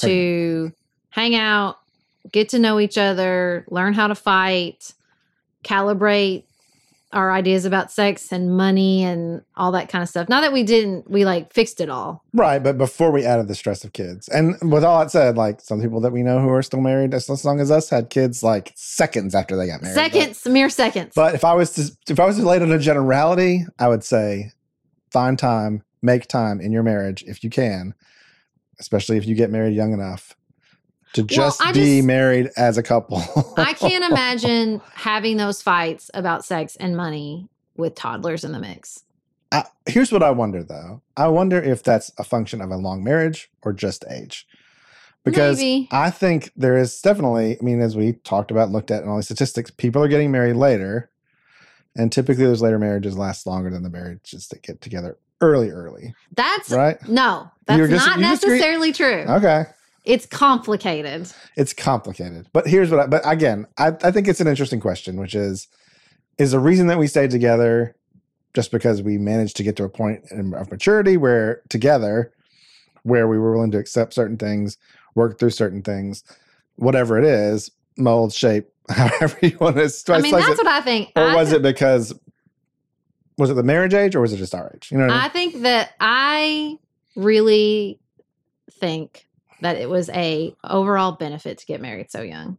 to hang out, get to know each other, learn how to fight, calibrate our ideas about sex and money and all that kind of stuff. Not that we didn't, we like fixed it all. Right. But before we added the stress of kids. And with all that said, like some people that we know who are still married as long as us had kids like seconds after they got married. Seconds, but, mere seconds. But if I was to, if I was to lay it on a generality, I would say find time, make time in your marriage if you can, especially if you get married young enough to just well, be just, married as a couple. I can't imagine having those fights about sex and money with toddlers in the mix. I, here's what I wonder, though. I wonder if that's a function of a long marriage or just age. Because Maybe. I think there is definitely, I mean, as we talked about, looked at in all these statistics, people are getting married later. And typically those later marriages last longer than the marriages that get together early, early. That's right. No, that's just, not necessarily true. Okay. It's complicated. It's complicated. But here's what I, but again, I, I think it's an interesting question, which is, is the reason that we stayed together just because we managed to get to a point of maturity where together, where we were willing to accept certain things, work through certain things, whatever it is, mold, shape, however you want to slice I mean, that's it. what I think. Or I was th- it because, was it the marriage age or was it just our age? You know what I mean? I think that I really think that it was a overall benefit to get married so young.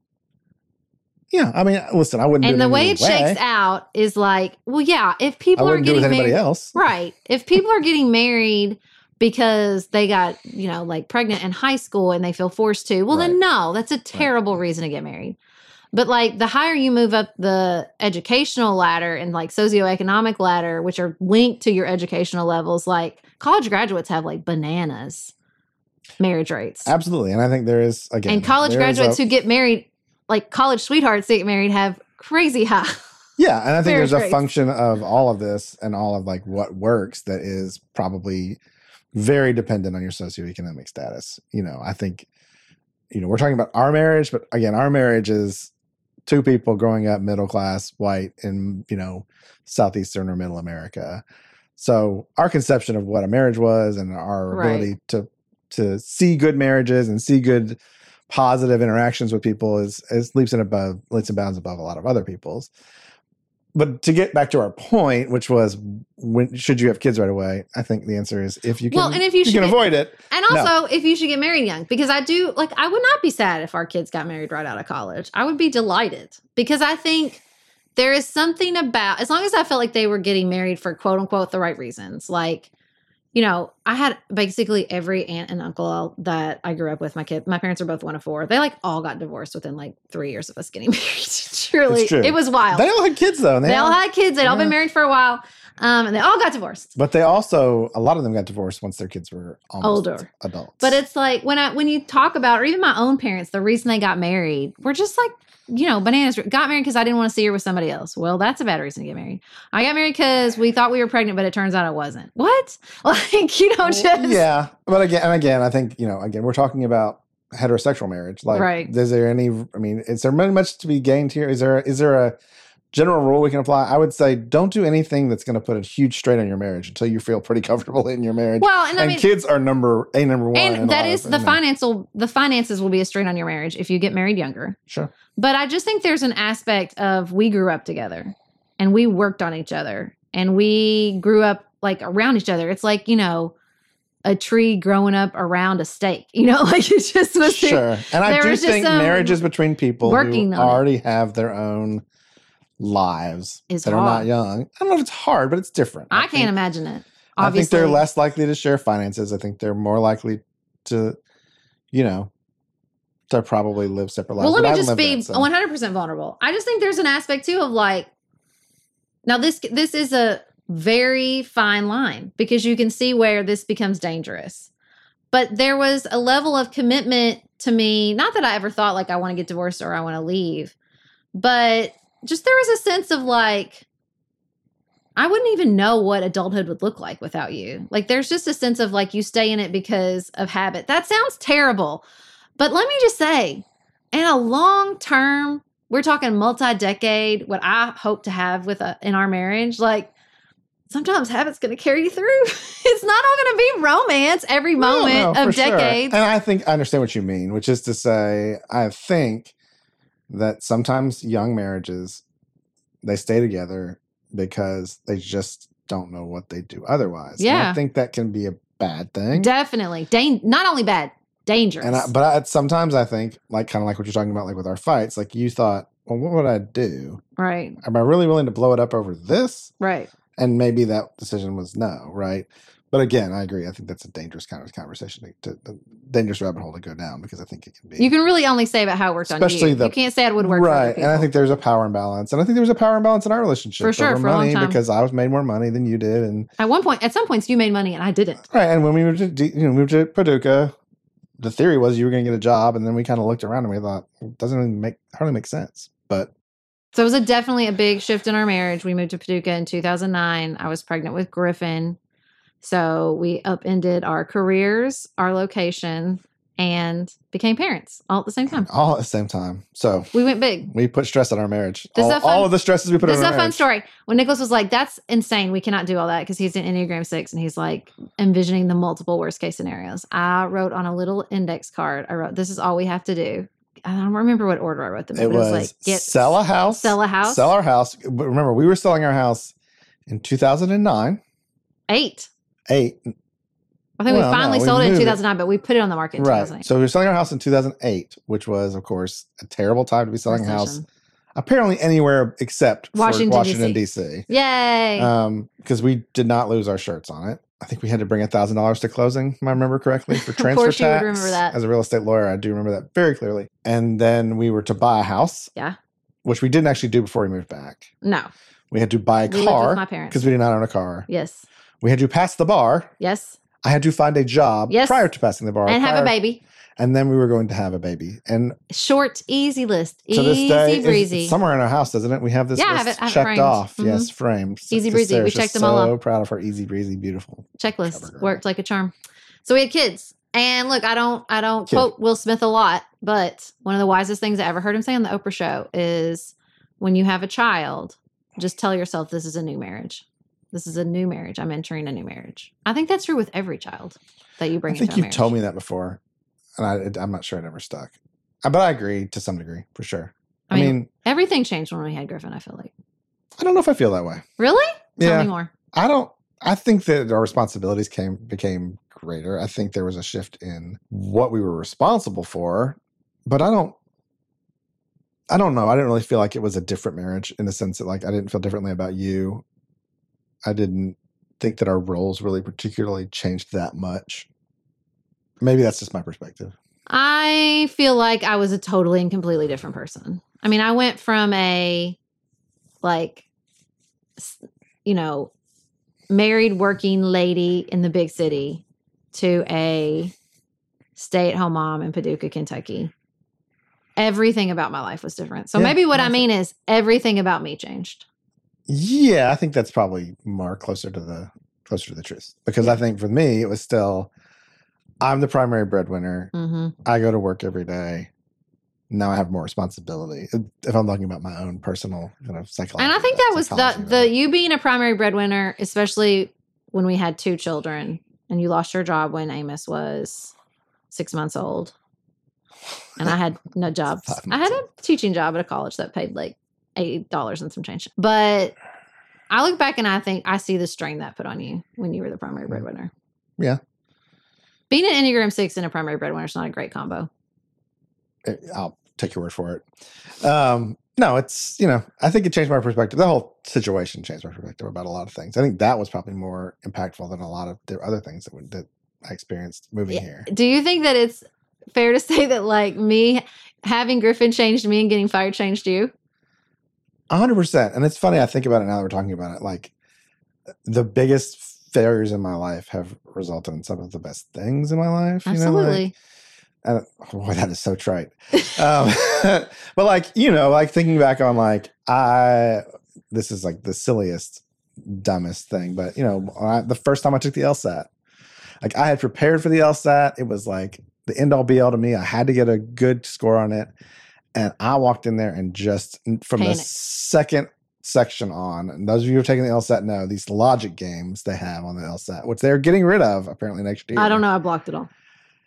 Yeah, I mean, listen, I wouldn't. And do it the way it way. shakes out is like, well, yeah, if people I are wouldn't do it getting with anybody married, else, right? If people are getting married because they got, you know, like pregnant in high school and they feel forced to, well, Right. then no, that's a terrible Right. reason to get married. But like the higher you move up the educational ladder and like socioeconomic ladder, which are linked to your educational levels, like college graduates have like bananas marriage rates. Absolutely, and I think there is again, and college there is graduates a, who get married, like college sweethearts that get married, have crazy high. Yeah, and I think marriage there's a rates. function of all of this and all of like what works that is probably very dependent on your socioeconomic status. You know, I think, you know, we're talking about our marriage, but again, our marriage is two people growing up middle class, white in, you know, Southeastern or Middle America. So our conception of what a marriage was and our Right. ability to to see good marriages and see good positive interactions with people is, is leaps and above, leaps and bounds above a lot of other people's. But to get back to our point, which was, when should you have kids right away? I think the answer is if you can, Well, and if you you should can get- avoid it. And also, if you should get married young, because I do, like, I would not be sad if our kids got married right out of college. I would be delighted because I think there is something about, as long as I felt like they were getting married for quote unquote the right reasons. Like, you know, I had basically every aunt and uncle that I grew up with. My kid, my parents are both one of four. They like all got divorced within like three years of us getting married. Truly, It's true. it was wild. They all had kids though. And They, they, all had kids. They'd all been Yeah. married for a while. Um, and they all got divorced. But they also, a lot of them got divorced once their kids were almost Older. adults. But it's like when I when you talk about, or even my own parents, the reason they got married were just like, you know, bananas. Got married because I didn't want to see her with somebody else. Well, that's a bad reason to get married. I got married because we thought we were pregnant, but it turns out I wasn't. What? Like, you know, just yeah. But again, and again, I think, you know, again, we're talking about heterosexual marriage. Like, Right. is there any, I mean, is there really much to be gained here? Is there, is there a general rule we can apply? I would say don't do anything that's going to put a huge strain on your marriage until you feel pretty comfortable in your marriage. Well, and I mean, kids are number, a number one. in and that all is of- the you know. financial, the finances will be a strain on your marriage if you get married younger. Sure. But I just think there's an aspect of we grew up together and we worked on each other and we grew up like around each other. It's like, you know, a tree growing up around a stake. You know, like it just was. Sure. And I do think marriages between people who already it. have their own lives is that hard. are not young. I don't know if it's hard, but it's different. I, I can't think, imagine it. Obviously. I think they're less likely to share finances. I think they're more likely to, you know, to probably live separate lives. Well, let but me just be that, so. one hundred percent vulnerable. I just think there's an aspect too of like, now this this is a very fine line because you can see where this becomes dangerous. But there was a level of commitment to me, not that I ever thought like I want to get divorced or I want to leave, but just there was a sense of like, I wouldn't even know what adulthood would look like without you. Like there's just a sense of like you stay in it because of habit. That sounds terrible. But let me just say, in a long term, we're talking multi-decade, what I hope to have with a, in our marriage, like sometimes habit's going to carry you through. It's not all going to be romance every moment no, no, of decades. Sure. And I think I understand what you mean, which is to say, I think that sometimes young marriages, they stay together because they just don't know what they do otherwise. Yeah. And I think that can be a bad thing. Definitely. Dan- not only bad, dangerous. And I, but I, sometimes I think, like kind of like what you're talking about, like with our fights, like you thought, well, what would I do? Right. Am I really willing to blow it up over this? Right. And maybe that decision was no, right? But again, I agree. I think that's a dangerous kind of conversation, to, to, dangerous rabbit hole to go down because I think it can be. You can really only say about how it worked Especially on you. The, you can't say it would work right. for other people. And I think there's a power imbalance. And I think there was a power imbalance in our relationship. For sure, over for a long money time. Because I was made more money than you did. And at one point, at some points, you made money and I didn't. Right. And when we moved to, you know, moved to Paducah, the theory was you were going to get a job. And then we kind of looked around and we thought, it doesn't really make, hardly make sense. But so it was a definitely a big shift in our marriage. We moved to Paducah in two thousand nine. I was pregnant with Griffin. So we upended our careers, our location, and became parents all at the same time. All at the same time. So we went big. We put stress on our marriage. This all, is a fun, all of the stresses we put on our marriage. This is a fun story. When Nicholas was like, that's insane. We cannot do all that because he's an Enneagram six and he's like envisioning the multiple worst case scenarios. I wrote on a little index card, I wrote, this is all we have to do. I don't remember what order I wrote them in. It, but was, it was like, get, sell a house. Sell a house. Sell our house. But remember, we were selling our house in two thousand nine. Eight. Eight. I think well, we finally no, sold we it in two thousand nine, it. but we put it on the market in right. two thousand eight. So we were selling our house in two thousand eight, which was, of course, a terrible time to be selling a house. Apparently anywhere except Washington, for Washington, D C. Yay. Um, because we did not lose our shirts on it. I think we had to bring one thousand dollars to closing, if I remember correctly, for transfer of course tax. You would remember that. As a real estate lawyer, I do remember that very clearly. And then we were to buy a house. Yeah. Which we didn't actually do before we moved back. No. We had to buy a we car. Lived with my parents. Because we did not own a car. Yes. We had to pass the bar. Yes. I had to find a job yes. prior to passing the bar. And prior, have a baby. And then we were going to have a baby. And short, easy list. To easy this day, breezy. It's somewhere in our house, doesn't it? We have this yeah, list I have it, I have checked framed. off. Mm-hmm. Yes, framed. Easy breezy. We checked them all off. So proud of her easy breezy, beautiful checklist. Worked like a charm. So we had kids. And look, I don't I don't Kid. quote Will Smith a lot, but one of the wisest things I ever heard him say on the Oprah show is when you have a child, just tell yourself this is a new marriage. This is a new marriage. I'm entering a new marriage. I think that's true with every child that you bring into a marriage. I think you've told me that before, and I, I'm not sure it ever stuck. But I agree to some degree, for sure. I, I mean, mean, everything changed when we had Griffin, I feel like. I don't know if I feel that way. Really? Tell yeah, me more. I don't. I think that our responsibilities came became greater. I think there was a shift in what we were responsible for, but I don't. I don't know. I didn't really feel like it was a different marriage in the sense that, like, I didn't feel differently about you. I didn't think that our roles really particularly changed that much. Maybe that's just my perspective. I feel like I was a totally and completely different person. I mean, I went from a, like, you know, married working lady in the big city to a stay-at-home mom in Paducah, Kentucky. Everything about my life was different. So yeah, maybe what I mean is everything about me changed. Yeah, I think that's probably more closer to the closer to the truth. Because yeah. I think for me, it was still, I'm the primary breadwinner. Mm-hmm. I go to work every day. Now I have more responsibility. If I'm talking about my own personal kind of psychology. And I think that was the, the you being a primary breadwinner, especially when we had two children and you lost your job when Amos was six months old. And I had no job. I had a teaching job at a college that paid like eight dollars and some change. But I look back and I think I see the strain that put on you when you were the primary breadwinner. Yeah. Being an Enneagram six and a primary breadwinner is not a great combo. I'll take your word for it. Um, no, it's, you know, I think it changed my perspective. The whole situation changed my perspective about a lot of things. I think that was probably more impactful than a lot of the other things that, we, that I experienced moving Yeah. here. Do you think that it's fair to say that, like, me having Griffin changed me and getting fired changed you? A hundred percent. And it's funny, I think about it now that we're talking about it. Like, the biggest failures in my life have resulted in some of the best things in my life. Absolutely. You know, like, and, oh boy, that is so trite. um, but like, you know, like thinking back on like, I, this is like the silliest, dumbest thing, but you know, I, the first time I took the LSAT, like I had prepared for the LSAT. It was like the end all be all to me. I had to get a good score on it. And I walked in there and just from Panic. the second section on, and those of you who have taken the LSAT know these logic games they have on the LSAT, which they're getting rid of apparently next year. I don't know. I blocked it all.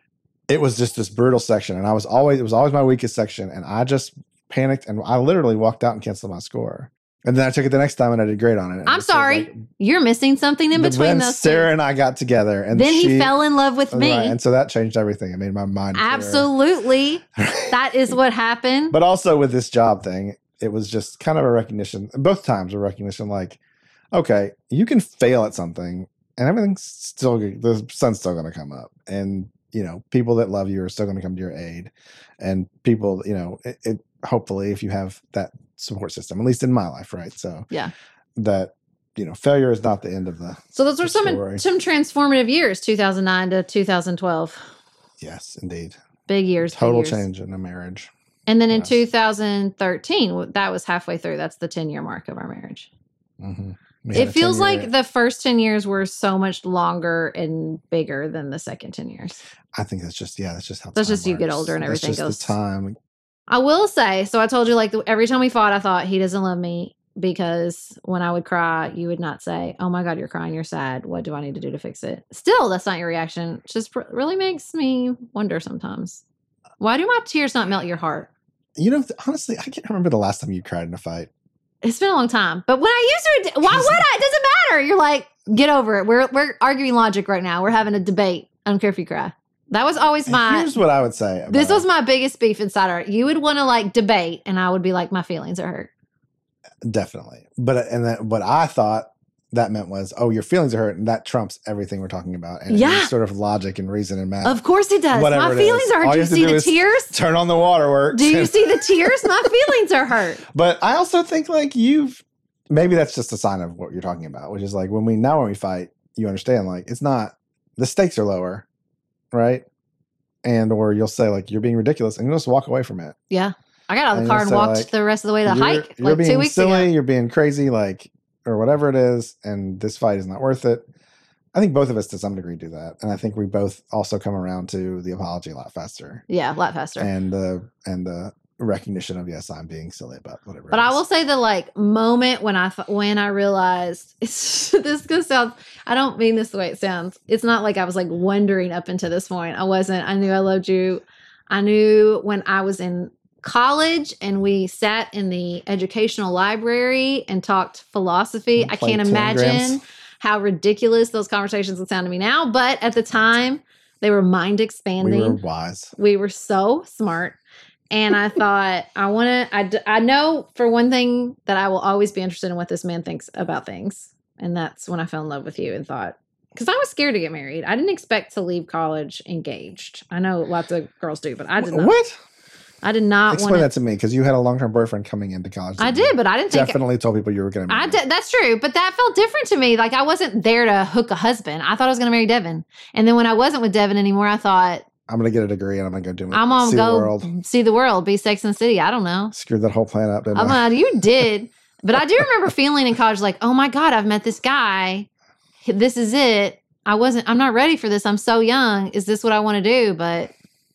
It was just this brutal section. And I was always, it was always my weakest section. And I just panicked and I literally walked out and canceled my score. And then I took it the next time and I did great on it. And I'm so sorry. like, You're missing something in but between then those Sarah two. and I got together and Then she, he fell in love with me. Right, and so that changed everything. It made my mind clear. Absolutely. That is what happened. But also with this job thing, it was just kind of a recognition. Both times a recognition like, okay, you can fail at something and everything's still, the sun's still going to come up. And, you know, people that love you are still going to come to your aid. And people, you know, it, it hopefully if you have that support system, at least in my life, right? So yeah, that, you know, failure is not the end of the So those were the some story. some transformative years, two thousand nine to two thousand twelve. Yes, indeed. Big years. Total big years. change in a marriage. And then in Yes. two thousand thirteen, that was halfway through. That's the ten-year mark of our marriage. Mm-hmm. We had It a feels ten-year- like the first ten years were so much longer and bigger than the second ten years. I think that's just, yeah, that's just how That's time just you get works. older and That's everything just goes- the time. I will say, so I told you, like, every time we fought, I thought he doesn't love me because when I would cry, you would not say, oh my God, you're crying, you're sad. What do I need to do to fix it? Still, that's not your reaction. It just pr- really makes me wonder sometimes. Why do my tears not melt your heart? You know, honestly, I can't remember the last time you cried in a fight. It's been a long time. But when I used to, why would I? It doesn't matter. You're like, get over it. We're we're arguing logic right now. We're having a debate. I don't care if you cry. That was always my, Here's what I would say. About this was it. my biggest beef inside her. You would want to like debate and I would be like, my feelings are hurt. Definitely. But, and that, what I thought that meant was, oh, your feelings are hurt. And that trumps everything we're talking about. And Yeah. any sort of logic and reason and math. Of course it does. Whatever My it feelings is. are hurt. All Do you you have to see do the is tears? Turn on the waterworks. Do you see the tears? My feelings are hurt. But I also think like you've, maybe that's just a sign of what you're talking about, which is like when we, now when we fight, you understand like it's not, the stakes are lower, right? And, or you'll say like, you're being ridiculous and you'll just walk away from it. Yeah. I got out of And the car you'll and say, walked like, the rest of the way to you're, hike you're like being two weeks silly, ago. you're being crazy, like, or whatever it is. And this fight is not worth it. I think both of us to some degree do that. And I think we both also come around to the apology a lot faster Yeah, a lot faster. and the, and the recognition of, yes, I'm being silly about whatever. But it I is. will say the like moment when I th- when I realized it's this gonna sound, I don't mean this the way it sounds. It's not like I was like wondering up until this point. I wasn't. I knew I loved you. I knew when I was in college and we sat in the educational library and talked philosophy. And I played can't tangrams. imagine how ridiculous those conversations would sound to me now. But at the time, they were mind expanding. We were wise. We were so smart. And I thought, I want to, I, d- I know for one thing that I will always be interested in what this man thinks about things. And that's when I fell in love with you and thought, because I was scared to get married. I didn't expect to leave college engaged. I know lots of girls do, but I did not. What? I did not Explain want that to me because you had a long-term boyfriend coming into college. I that you did, but I didn't think definitely told people you were going to. I did. That's true. But that felt different to me. Like I wasn't there to hook a husband. I thought I was going to marry Devin. And then when I wasn't with Devin anymore, I thought, I'm going to get a degree and I'm going to go do. I'm going see to the go world. see the world, be Sex and the City. I don't know. Screwed that whole plan up. Didn't I'm I? like, you did. But I do remember feeling in college like, oh my God, I've met this guy. This is it. I wasn't, I'm not ready for this. I'm so young. Is this what I want to do? But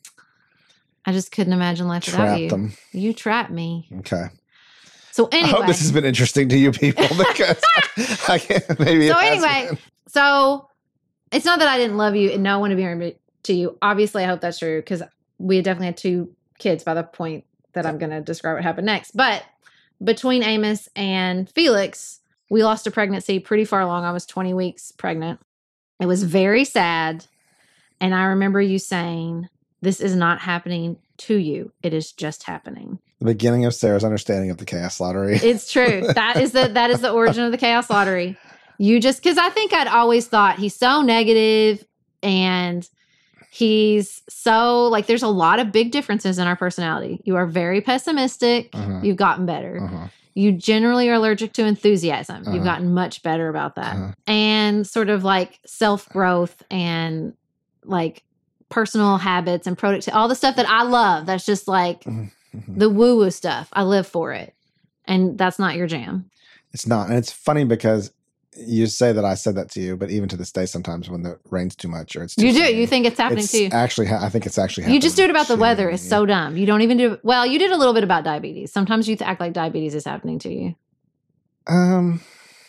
I just couldn't imagine life without Trapped you. them. You trapped me. Okay. So anyway. I hope this has been interesting to you people because I can't, maybe. So it has anyway, been. so it's not that I didn't love you and not want to be married to you. Obviously, I hope that's true because we definitely had two kids by the point that I'm going to describe what happened next. But between Amos and Felix, we lost a pregnancy pretty far along. I was twenty weeks pregnant. It was very sad. And I remember you saying, this is not happening to you. It is just happening. The beginning of Sarah's understanding of the chaos lottery. It's true. That is the that is the origin of the chaos lottery. You just, because I think I'd always thought he's so negative and he's so, like, there's a lot of big differences in our personality. You are very pessimistic. Uh-huh. You've gotten better. Uh-huh. You generally are allergic to enthusiasm. Uh-huh. You've gotten much better about that. Uh-huh. And sort of like self-growth and like personal habits and productivity, all the stuff that I love. That's just like Mm-hmm. the woo-woo stuff. I live for it. And that's not your jam. It's not. And it's funny because you say that I said that to you, but even to this day, sometimes when the rain's too much or it's too You do. sunny, You think it's happening it's to you. Actually, ha- I think it's actually You happening. just do it about the to weather. It's me. so dumb. You don't even do, well, you did a little bit about diabetes. Sometimes you th- act like diabetes is happening to you. Um,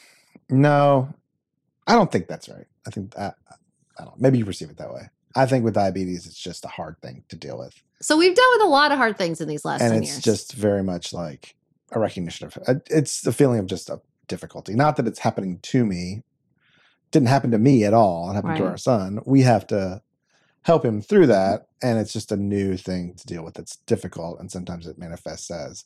no, I don't think that's right. I think that, I don't, maybe you perceive it that way. I think with diabetes, it's just a hard thing to deal with. So we've dealt with a lot of hard things in these last And ten it's years. just very much like a recognition of it. It's the feeling of just a difficulty. Not that it's happening to me. Didn't happen to me at all. It happened to Right. our son. We have to help him through that. And it's just a new thing to deal with. It's difficult. And sometimes it manifests as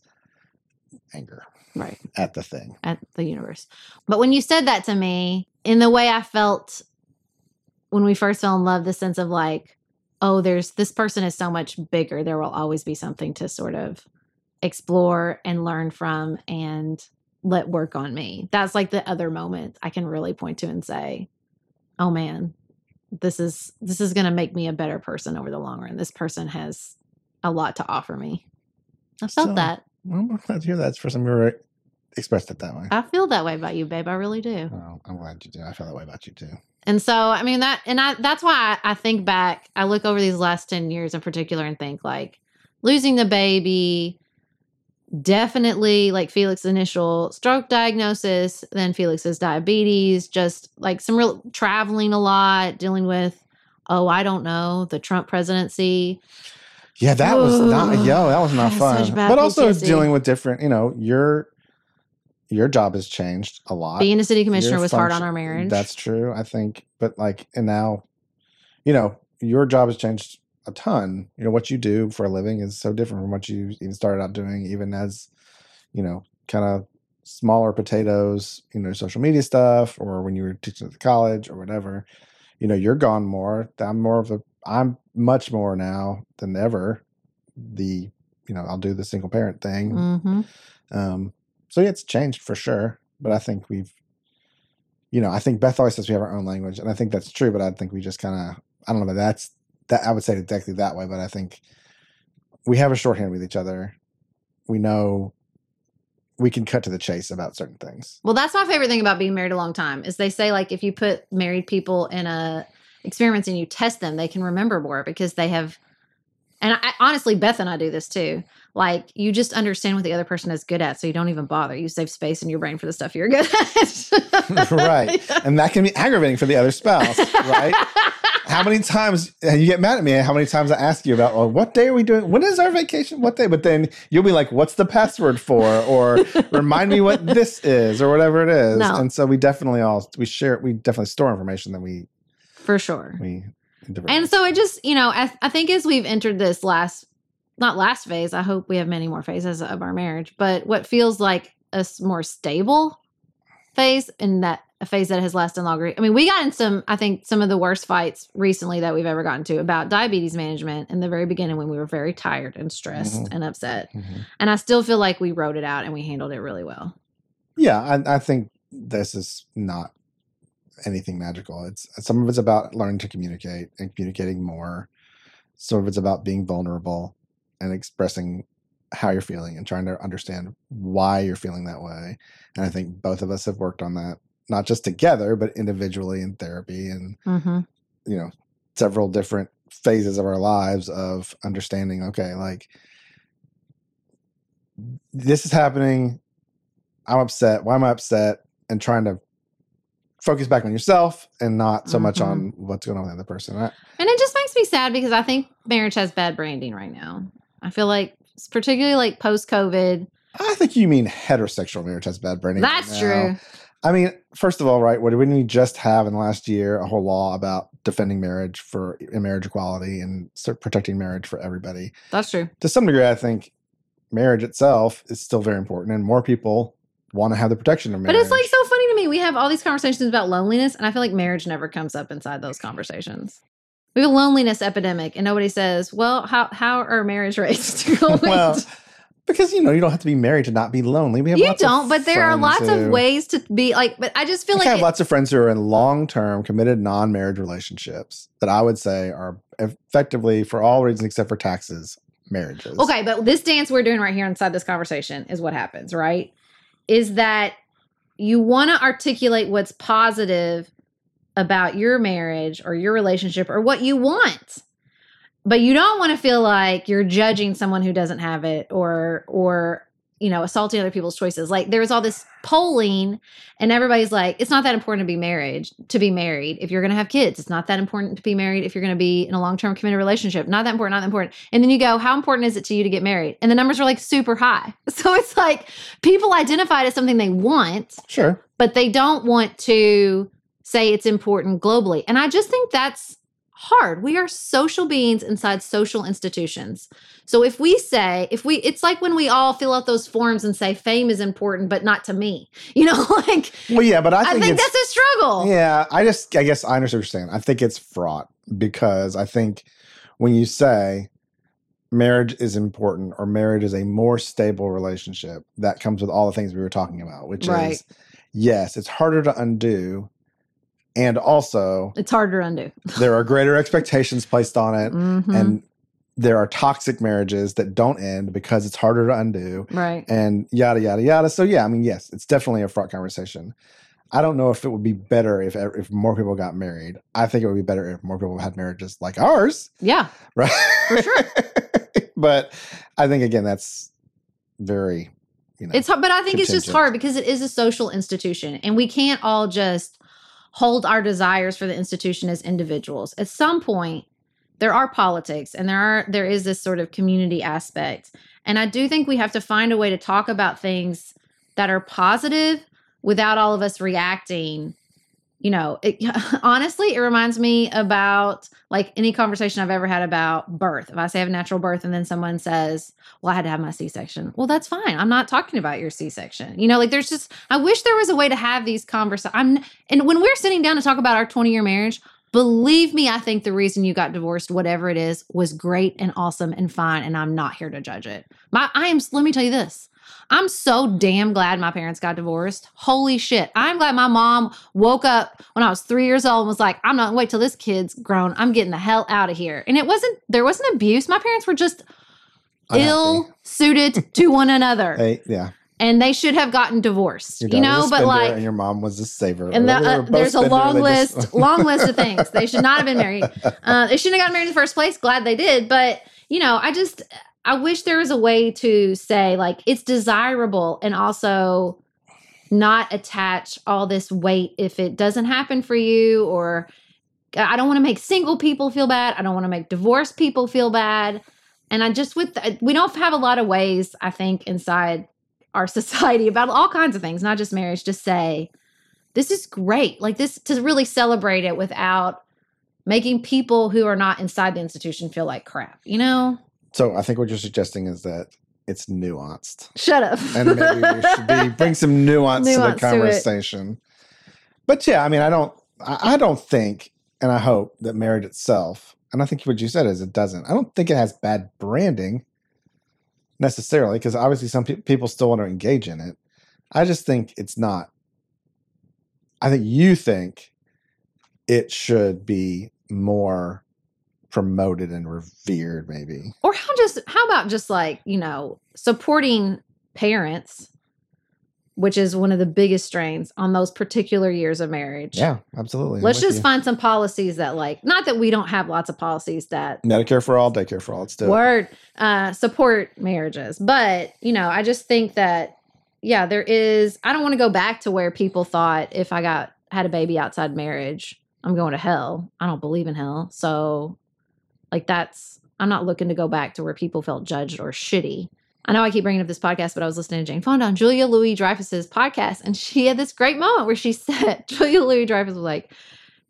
anger right. at the thing. At the universe. But when you said that to me, in the way I felt when we first fell in love, the sense of like, oh, there's this person is so much bigger. There will always be something to sort of explore and learn from and let work on me. That's like the other moment I can really point to and say, oh man, this is this is going to make me a better person over the long run. This person has a lot to offer me. I felt So- that. Well, I'm glad to hear that. It's the first time you ever expressed it that way. I feel that way about you, babe. I really do. Oh, I'm glad you do. I feel that way about you too. And so, I mean, that, and I, that's why I, I think back, I look over these last ten years in particular and think like losing the baby, definitely like Felix's initial stroke diagnosis, then Felix's diabetes, just like some real traveling a lot, dealing with, oh, I don't know, the Trump presidency. Yeah, that was not, Ugh. yo, that was not Such fun. bad But also P T S D. dealing with different, you know, your your job has changed a lot. Being a city commissioner Your was hard on function- our marriage. That's true, I think. But like, and now, you know, your job has changed a ton. You know, what you do for a living is so different from what you even started out doing, even as, you know, kind of smaller potatoes, you know, social media stuff, or when you were teaching at the college or whatever. You know, you're gone more. I'm more of a, I'm much more now than ever. The, you know, I'll do the single parent thing. Mm-hmm. Um, so yeah, it's changed for sure. But I think we've, you know, I think Beth always says we have our own language, and I think that's true. But I think we just kind of, I don't know, but that's that I would say it exactly that way. But I think we have a shorthand with each other. We know we can cut to the chase about certain things. Well, that's my favorite thing about being married a long time is they say like if you put married people in a experiments and you test them, they can remember more because they have. And I, honestly, Beth and I do this too. Like you just understand what the other person is good at, so you don't even bother. You save space in your brain for the stuff you're good at. Right. And that can be aggravating for the other spouse, right? How many times, and you get mad at me, how many times I ask you about, well, what day are we doing? When is our vacation? What day? But then you'll be like, what's the password for? Or remind me what this is or whatever it is. No. And so we definitely all, we share, we definitely store information that we, For sure. we, And so it just, you know, I, I think as we've entered this last, not last phase, I hope we have many more phases of our marriage, but what feels like a s- more stable phase and that a phase that has lasted longer. I mean, we got in some, I think some of the worst fights recently that we've ever gotten to about diabetes management in the very beginning when we were very tired and stressed Mhm. and upset. Mhm. And I still feel like we wrote it out and we handled it really well. yeah, I, I think this is not anything magical. It's some of it's about learning to communicate and communicating more. Some of it's about being vulnerable and expressing how you're feeling and trying to understand why you're feeling that way. And I think both of us have worked on that, not just together, but individually in therapy and, Mm-hmm. you know, several different phases of our lives of understanding, okay, like this is happening. I'm upset. Why am I upset? And trying to focus back on yourself and not so much Mhm. on what's going on with the other person. I, And it just makes me sad because I think marriage has bad branding right now. I feel like, particularly like post COVID. I think you mean heterosexual marriage has bad branding. right That's now. true. I mean, first of all, right, what did we just have in the last year? A whole law about defending marriage for marriage equality and start protecting marriage for everybody. That's true. To some degree, I think marriage itself is still very important, and more people want to have the protection of marriage. But it's like so funny to me. We have all these conversations about loneliness, and I feel like marriage never comes up inside those conversations. We have a loneliness epidemic, and nobody says, well, how how are marriage rates going? Well, because, you know, you don't have to be married to not be lonely. We have you lots don't, of but there are lots who, of ways to be like, but I just feel I like have it, lots of friends who are in long-term committed non-marriage relationships that I would say are effectively, for all reasons except for taxes, marriages. Okay, but this dance we're doing right here inside this conversation is what happens, right? Is that you want to articulate what's positive about your marriage or your relationship or what you want. But you don't want to feel like you're judging someone who doesn't have it or, or, you know, assaulting other people's choices. Like there's all this polling and everybody's like, it's not that important to be married, to be married. If you're going to have kids, it's not that important to be married. If you're going to be in a long-term committed relationship, not that important, not that important. And then you go, how important is it to you to get married? And the numbers are like super high. So it's like people identify it as something they want, Sure. but they don't want to say it's important globally. And I just think that's hard. We are social beings inside social institutions. So if we say, if we, it's like when we all fill out those forms and say fame is important, but not to me, you know, like, Well, yeah, but I I think, think it's, that's a struggle. Yeah, I just, I guess I understand what you're saying. I think it's fraught because I think when you say marriage is important or marriage is a more stable relationship, that comes with all the things we were talking about, which Right. is, yes, it's harder to undo. And also, It's harder to undo. there are greater expectations placed on it. Mhm. And there are toxic marriages that don't end because it's harder to undo. Right. And yada, yada, yada. So, yeah, I mean, yes, it's definitely a fraught conversation. I don't know if it would be better if if more people got married. I think it would be better if more people had marriages like ours. Yeah. Right. For sure. But I think, again, that's very, you know. It's hard, but I think it's just contingent. hard because it is a social institution and we can't all just hold our desires for the institution as individuals. At some point, there are politics and there are there is this sort of community aspect. And I do think we have to find a way to talk about things that are positive without all of us reacting. You know, it, honestly, it reminds me about like any conversation I've ever had about birth. If I say I have a natural birth and then someone says, well, I had to have my C-section. Well, that's fine. I'm not talking about your C-section. You know, like there's just, I wish there was a way to have these conversations. I'm, and when we're sitting down to talk about our twenty-year marriage, believe me, I think the reason you got divorced, whatever it is, was great and awesome and fine. And I'm not here to judge it. My, I am, let me tell you this. I'm so damn glad my parents got divorced. Holy shit. I'm glad my mom woke up when I was three years old and was like, I'm not gonna wait till this kid's grown. I'm getting the hell out of here. And it wasn't, there wasn't abuse. My parents were just Unhappy. ill suited to one another. Hey, yeah. And they should have gotten divorced, Your you dad know, was a but spender like, and your mom was a saver. and the, They were uh, both there's a spender, long they just- list, long list of things. They should not have been married. Uh, they shouldn't have gotten married in the first place. Glad they did. But, you know, I just, I wish there was a way to say like, it's desirable and also not attach all this weight if it doesn't happen for you, or I don't want to make single people feel bad. I don't want to make divorced people feel bad. And I just, with, we don't have a lot of ways, I think, inside our society about all kinds of things, not just marriage, to say, this is great. Like this, to really celebrate it without making people who are not inside the institution feel like crap, you know? So I think what you're suggesting is that it's nuanced. Shut up. And maybe we should be, bring some nuance, Nuance to to the it. conversation. But yeah, I mean, I don't, I, I don't think, and I hope that marriage itself, and I think what you said is it doesn't. I don't think it has bad branding necessarily, because obviously some pe- people still want to engage in it. I just think it's not. I think you think it should be more promoted and revered, maybe. Or how just, how about just like, you know, supporting parents, which is one of the biggest strains on those particular years of marriage. Yeah, absolutely. I'm Let's with just you. find some policies that like, not that we don't have lots of policies that Medicare for all, daycare for all. Let's do it. word uh, support marriages. But, you know, I just think that, yeah, there is, I don't want to go back to where people thought if I got, had a baby outside marriage, I'm going to hell. I don't believe in hell. So like that's, I'm not looking to go back to where people felt judged or shitty. I know I keep bringing up this podcast, but I was listening to Jane Fonda on Julia Louis-Dreyfus's podcast, and she had this great moment where she said, Julia Louis-Dreyfus was like,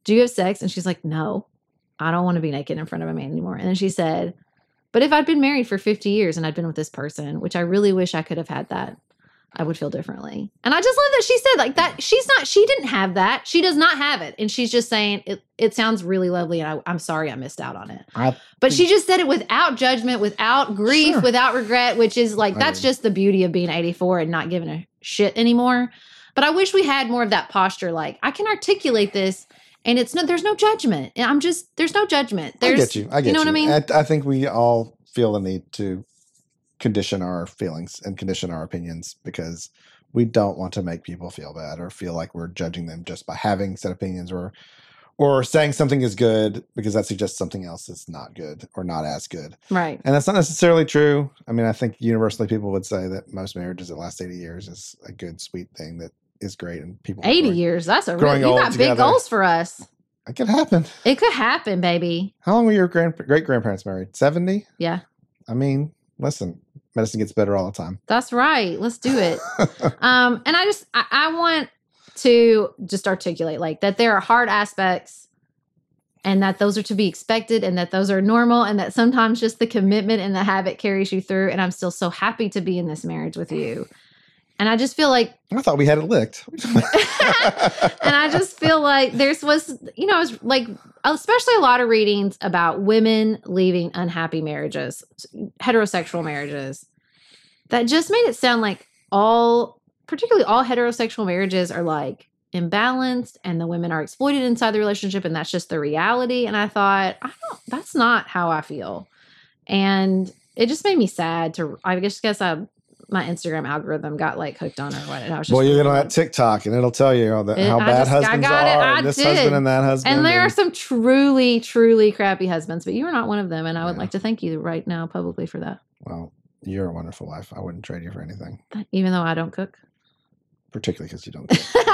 do you have sex? And she's like, no, I don't want to be naked in front of a man anymore. And then she said, but if I'd been married for fifty years and I'd been with this person, which I really wish I could have had that, I would feel differently. And I just love that she said like that. She's not, she didn't have that. She does not have it. And she's just saying it, it sounds really lovely. And I, I'm sorry I missed out on it. I, but she just said it without judgment, without grief, Sure. without regret, which is like, that's I- just the beauty of being eighty-four and not giving a shit anymore. But I wish we had more of that posture. Like I can articulate this and it's no, there's no judgment. And I'm just, there's no judgment. There's, I get you. I get you. You know what I mean? I, I think we all feel the need to condition our feelings and condition our opinions because we don't want to make people feel bad or feel like we're judging them just by having said opinions or or saying something is good because that suggests something else is not good or not as good. Right. And that's not necessarily true. I mean, I think universally people would say that most marriages that last eighty years is a good, sweet thing that is great. And people eighty growing- years. That's a growing real, you old got big together. goals for us. It could happen. It could happen, baby. How long were your grand, great grandparents married? seventy? Yeah, I mean, listen, medicine gets better all the time. that's right. Let's do it. um, and I just, I, I want to just articulate like that there are hard aspects and that those are to be expected and that those are normal and that sometimes just the commitment and the habit carries you through. And I'm still so happy to be in this marriage with you. And I just feel like, I thought we had it licked. and I just feel like there's was, you know, it's like, especially a lot of readings about women leaving unhappy marriages, heterosexual marriages, that just made it sound like all, particularly all heterosexual marriages are like imbalanced and the women are exploited inside the relationship and that's just the reality. And I thought, I don't, that's not how I feel. And it just made me sad to, I just guess I, my Instagram algorithm got like hooked on her. What? And I was just Boy, you really get on like- that TikTok and it'll tell you all the, It- how I bad just- I husbands got are it. I and this did. husband and that husband. And there are some truly, truly crappy husbands, but you are not one of them. And I would Yeah. like to thank you right now publicly for that, Well, you're a wonderful wife. I wouldn't trade you for anything, even though I don't cook. particularly because you don't.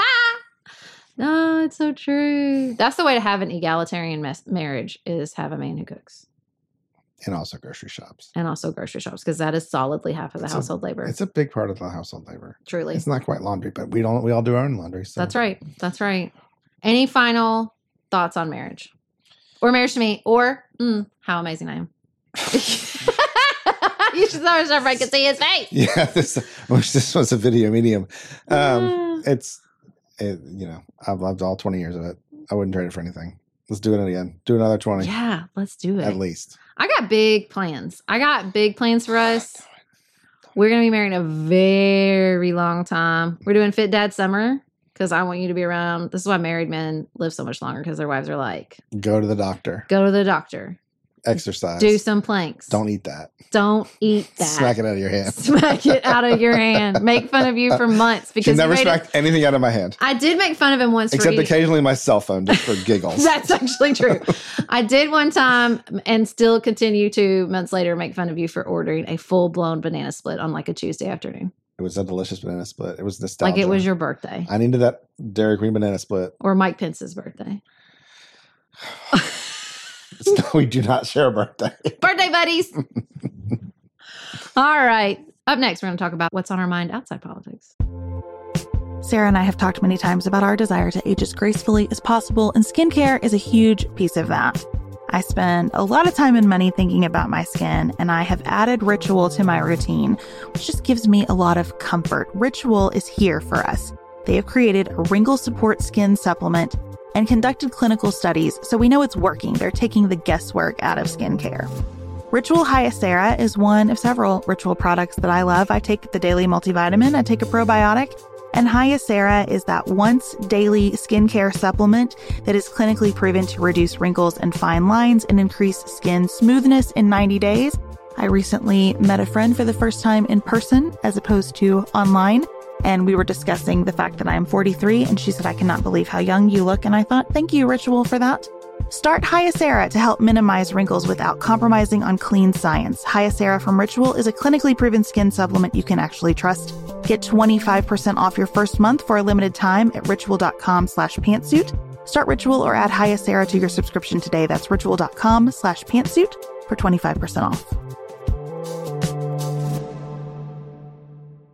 No, it's so true. That's the way to have an egalitarian mes- marriage is have a man who cooks And also grocery shops. and also grocery shops because that is solidly half of the It's a- household labor. It's a big part of the household labor. Truly. It's not quite laundry, but we don't. We all do our own laundry. So. That's right. That's right. Any final thoughts on marriage or marriage to me or mm, how amazing I am? You should so much I could see his face. Yeah, this I wish this was a video medium. Um, Mm. it's, it, you know, I've loved all twenty years of it. I wouldn't trade it for anything. Let's do it again. Do another twenty Yeah, let's do it. at least. I got big plans. I got big plans for us. We're going to be married a very long time. We're doing Fit Dad Summer because I want you to be around. This is why married men live so much longer because their wives are like, Go to the doctor. go to the doctor, Exercise. do some planks. Don't eat that. Don't eat that. Smack it out of your hand. Smack it out of your hand. Make fun of you for months She because never you made it- smacked anything out of my hand. I did make fun of him once for Except eating. occasionally my cell phone just for giggles. That's actually true. I did one time and still continue to months later make fun of you for ordering a full blown banana split on like a Tuesday afternoon. It was a delicious banana split. It was nostalgia. Like it was your birthday I needed that Dairy Queen banana split. or Mike Pence's birthday. No, we do not share a birthday. Birthday buddies. All right. Up next, we're going to talk about what's on our mind outside politics. Sarah and I have talked many times about our desire to age as gracefully as possible, and skincare is a huge piece of that. I spend a lot of time and money thinking about my skin, and I have added Ritual to my routine, which just gives me a lot of comfort. Ritual is here for us. They have created a wrinkle support skin supplement and conducted clinical studies, so we know it's working. They're taking the guesswork out of skincare. Ritual Hyacera is one of several Ritual products that I love. I take the daily multivitamin, I take a probiotic, and Hyacera is that once daily skincare supplement that is clinically proven to reduce wrinkles and fine lines and increase skin smoothness in ninety days. I recently met a friend for the first time in person as opposed to online, and we were discussing the fact that I am forty-three, and she said, I cannot believe how young you look, and I thought, thank you, Ritual, for that. Start Hyacera to help minimize wrinkles without compromising on clean science. Hyacera from Ritual is a clinically proven skin supplement you can actually trust. Get twenty-five percent off your first month for a limited time at ritual.com slash pantsuit. Start Ritual or add Hyacera to your subscription today. That's ritual.com slash pantsuit for twenty-five percent off.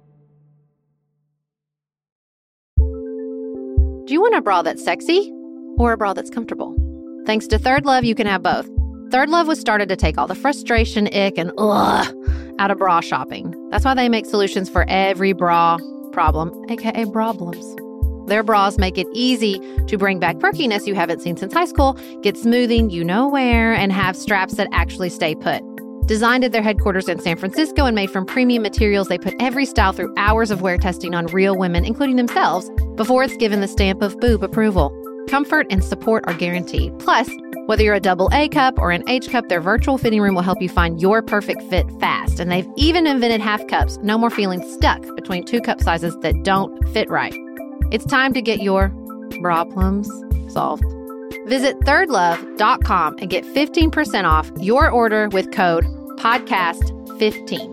Do you want a bra that's sexy or a bra that's comfortable. Thanks to Third Love, you can have both. Third Love was started to take all the frustration, ick, and ugh out of bra shopping. That's why they make solutions for every bra problem, aka problems. Their bras make it easy to bring back perkiness you haven't seen since high school, get smoothing you know where, and have straps that actually stay put. Designed at their headquarters in San Francisco and made from premium materials, they put every style through hours of wear testing on real women, including themselves, before it's given the stamp of boob approval. Comfort and support are guaranteed. Plus, whether you're a double A cup or an H cup, their virtual fitting room will help you find your perfect fit fast. And they've even invented half cups. No more feeling stuck between two cup sizes that don't fit right. It's time to get your problems solved. Visit third love dot com and get fifteen percent off your order with code podcast fifteen.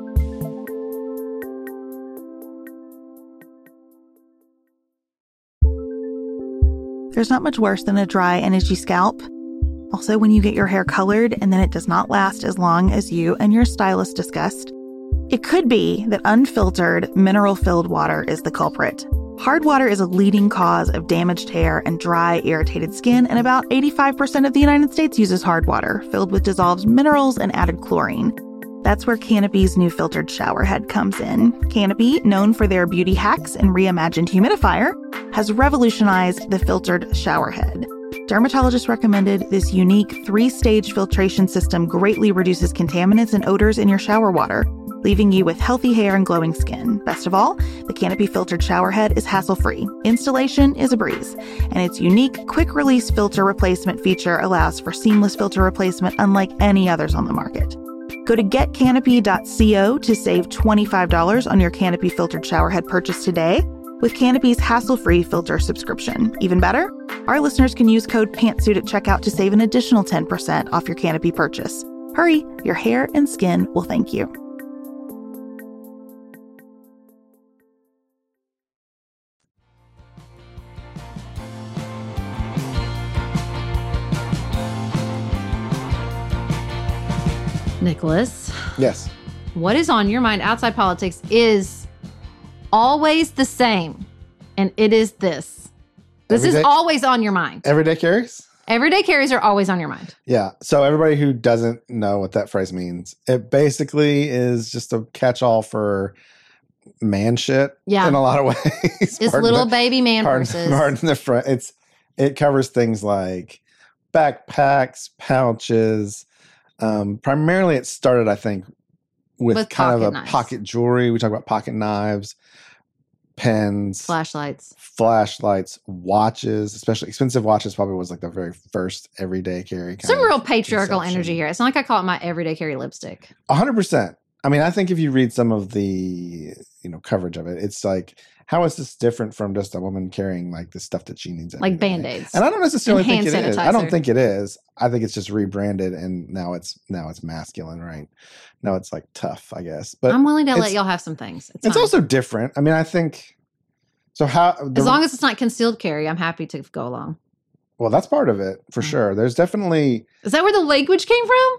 There's not much worse than a dry and itchy scalp. Also, when you get your hair colored and then it does not last as long as you and your stylist discussed. It could be that unfiltered, mineral-filled water is the culprit. Hard water is a leading cause of damaged hair and dry, irritated skin, and about eighty-five percent of the United States uses hard water, filled with dissolved minerals and added chlorine. That's where Canopy's new filtered shower head comes in. Canopy, known for their beauty hacks and reimagined humidifier, has revolutionized the filtered shower head. Dermatologists recommended this unique three-stage filtration system greatly reduces contaminants and odors in your shower water, leaving you with healthy hair and glowing skin. Best of all, the Canopy filtered shower head is hassle-free. Installation is a breeze, and its unique quick-release filter replacement feature allows for seamless filter replacement unlike any others on the market. Go to get canopy dot co to save twenty-five dollars on your Canopy filtered shower head purchase today with Canopy's hassle-free filter subscription. Even better, our listeners can use code PANTSUIT at checkout to save an additional ten percent off your Canopy purchase. Hurry, your hair and skin will thank you. Nicholas, Yes. what is on your mind outside politics is always the same, and it is this. This Everyday- is always on your mind. Everyday carries? Everyday carries are always on your mind. Yeah. So everybody who doesn't know what that phrase means, it basically is just a catch-all for man shit. Yeah. In a lot of ways. It's Pardon little the- baby man pardon, purses. pardon the front. It's it covers things like backpacks, pouches. Um, primarily, it started, I think, with, With kind of pocket a knives. pocket jewelry. We talk about pocket knives, pens, Flashlights. flashlights, watches, especially expensive watches. Probably was like the very first everyday carry. Kind Some of real patriarchal conception. energy here. It's not like I call it my everyday carry lipstick. A hundred percent. I mean, I think if you read some of the, you know, coverage of it, it's like, how is this different from just a woman carrying like the stuff that she needs? every Like day? Band-Aids. And I don't necessarily And think hand it is. I don't sanitizer. think it is. I think it's just rebranded, and now it's now it's masculine, right? Now it's like tough, I guess. But I'm willing to let it's- y'all have some things. It's, it's fine. also different. I mean, I think so. How the, as long as it's not concealed carry, I'm happy to go along. well, that's part of it for Mm. sure. There's definitely Is that where the language came from?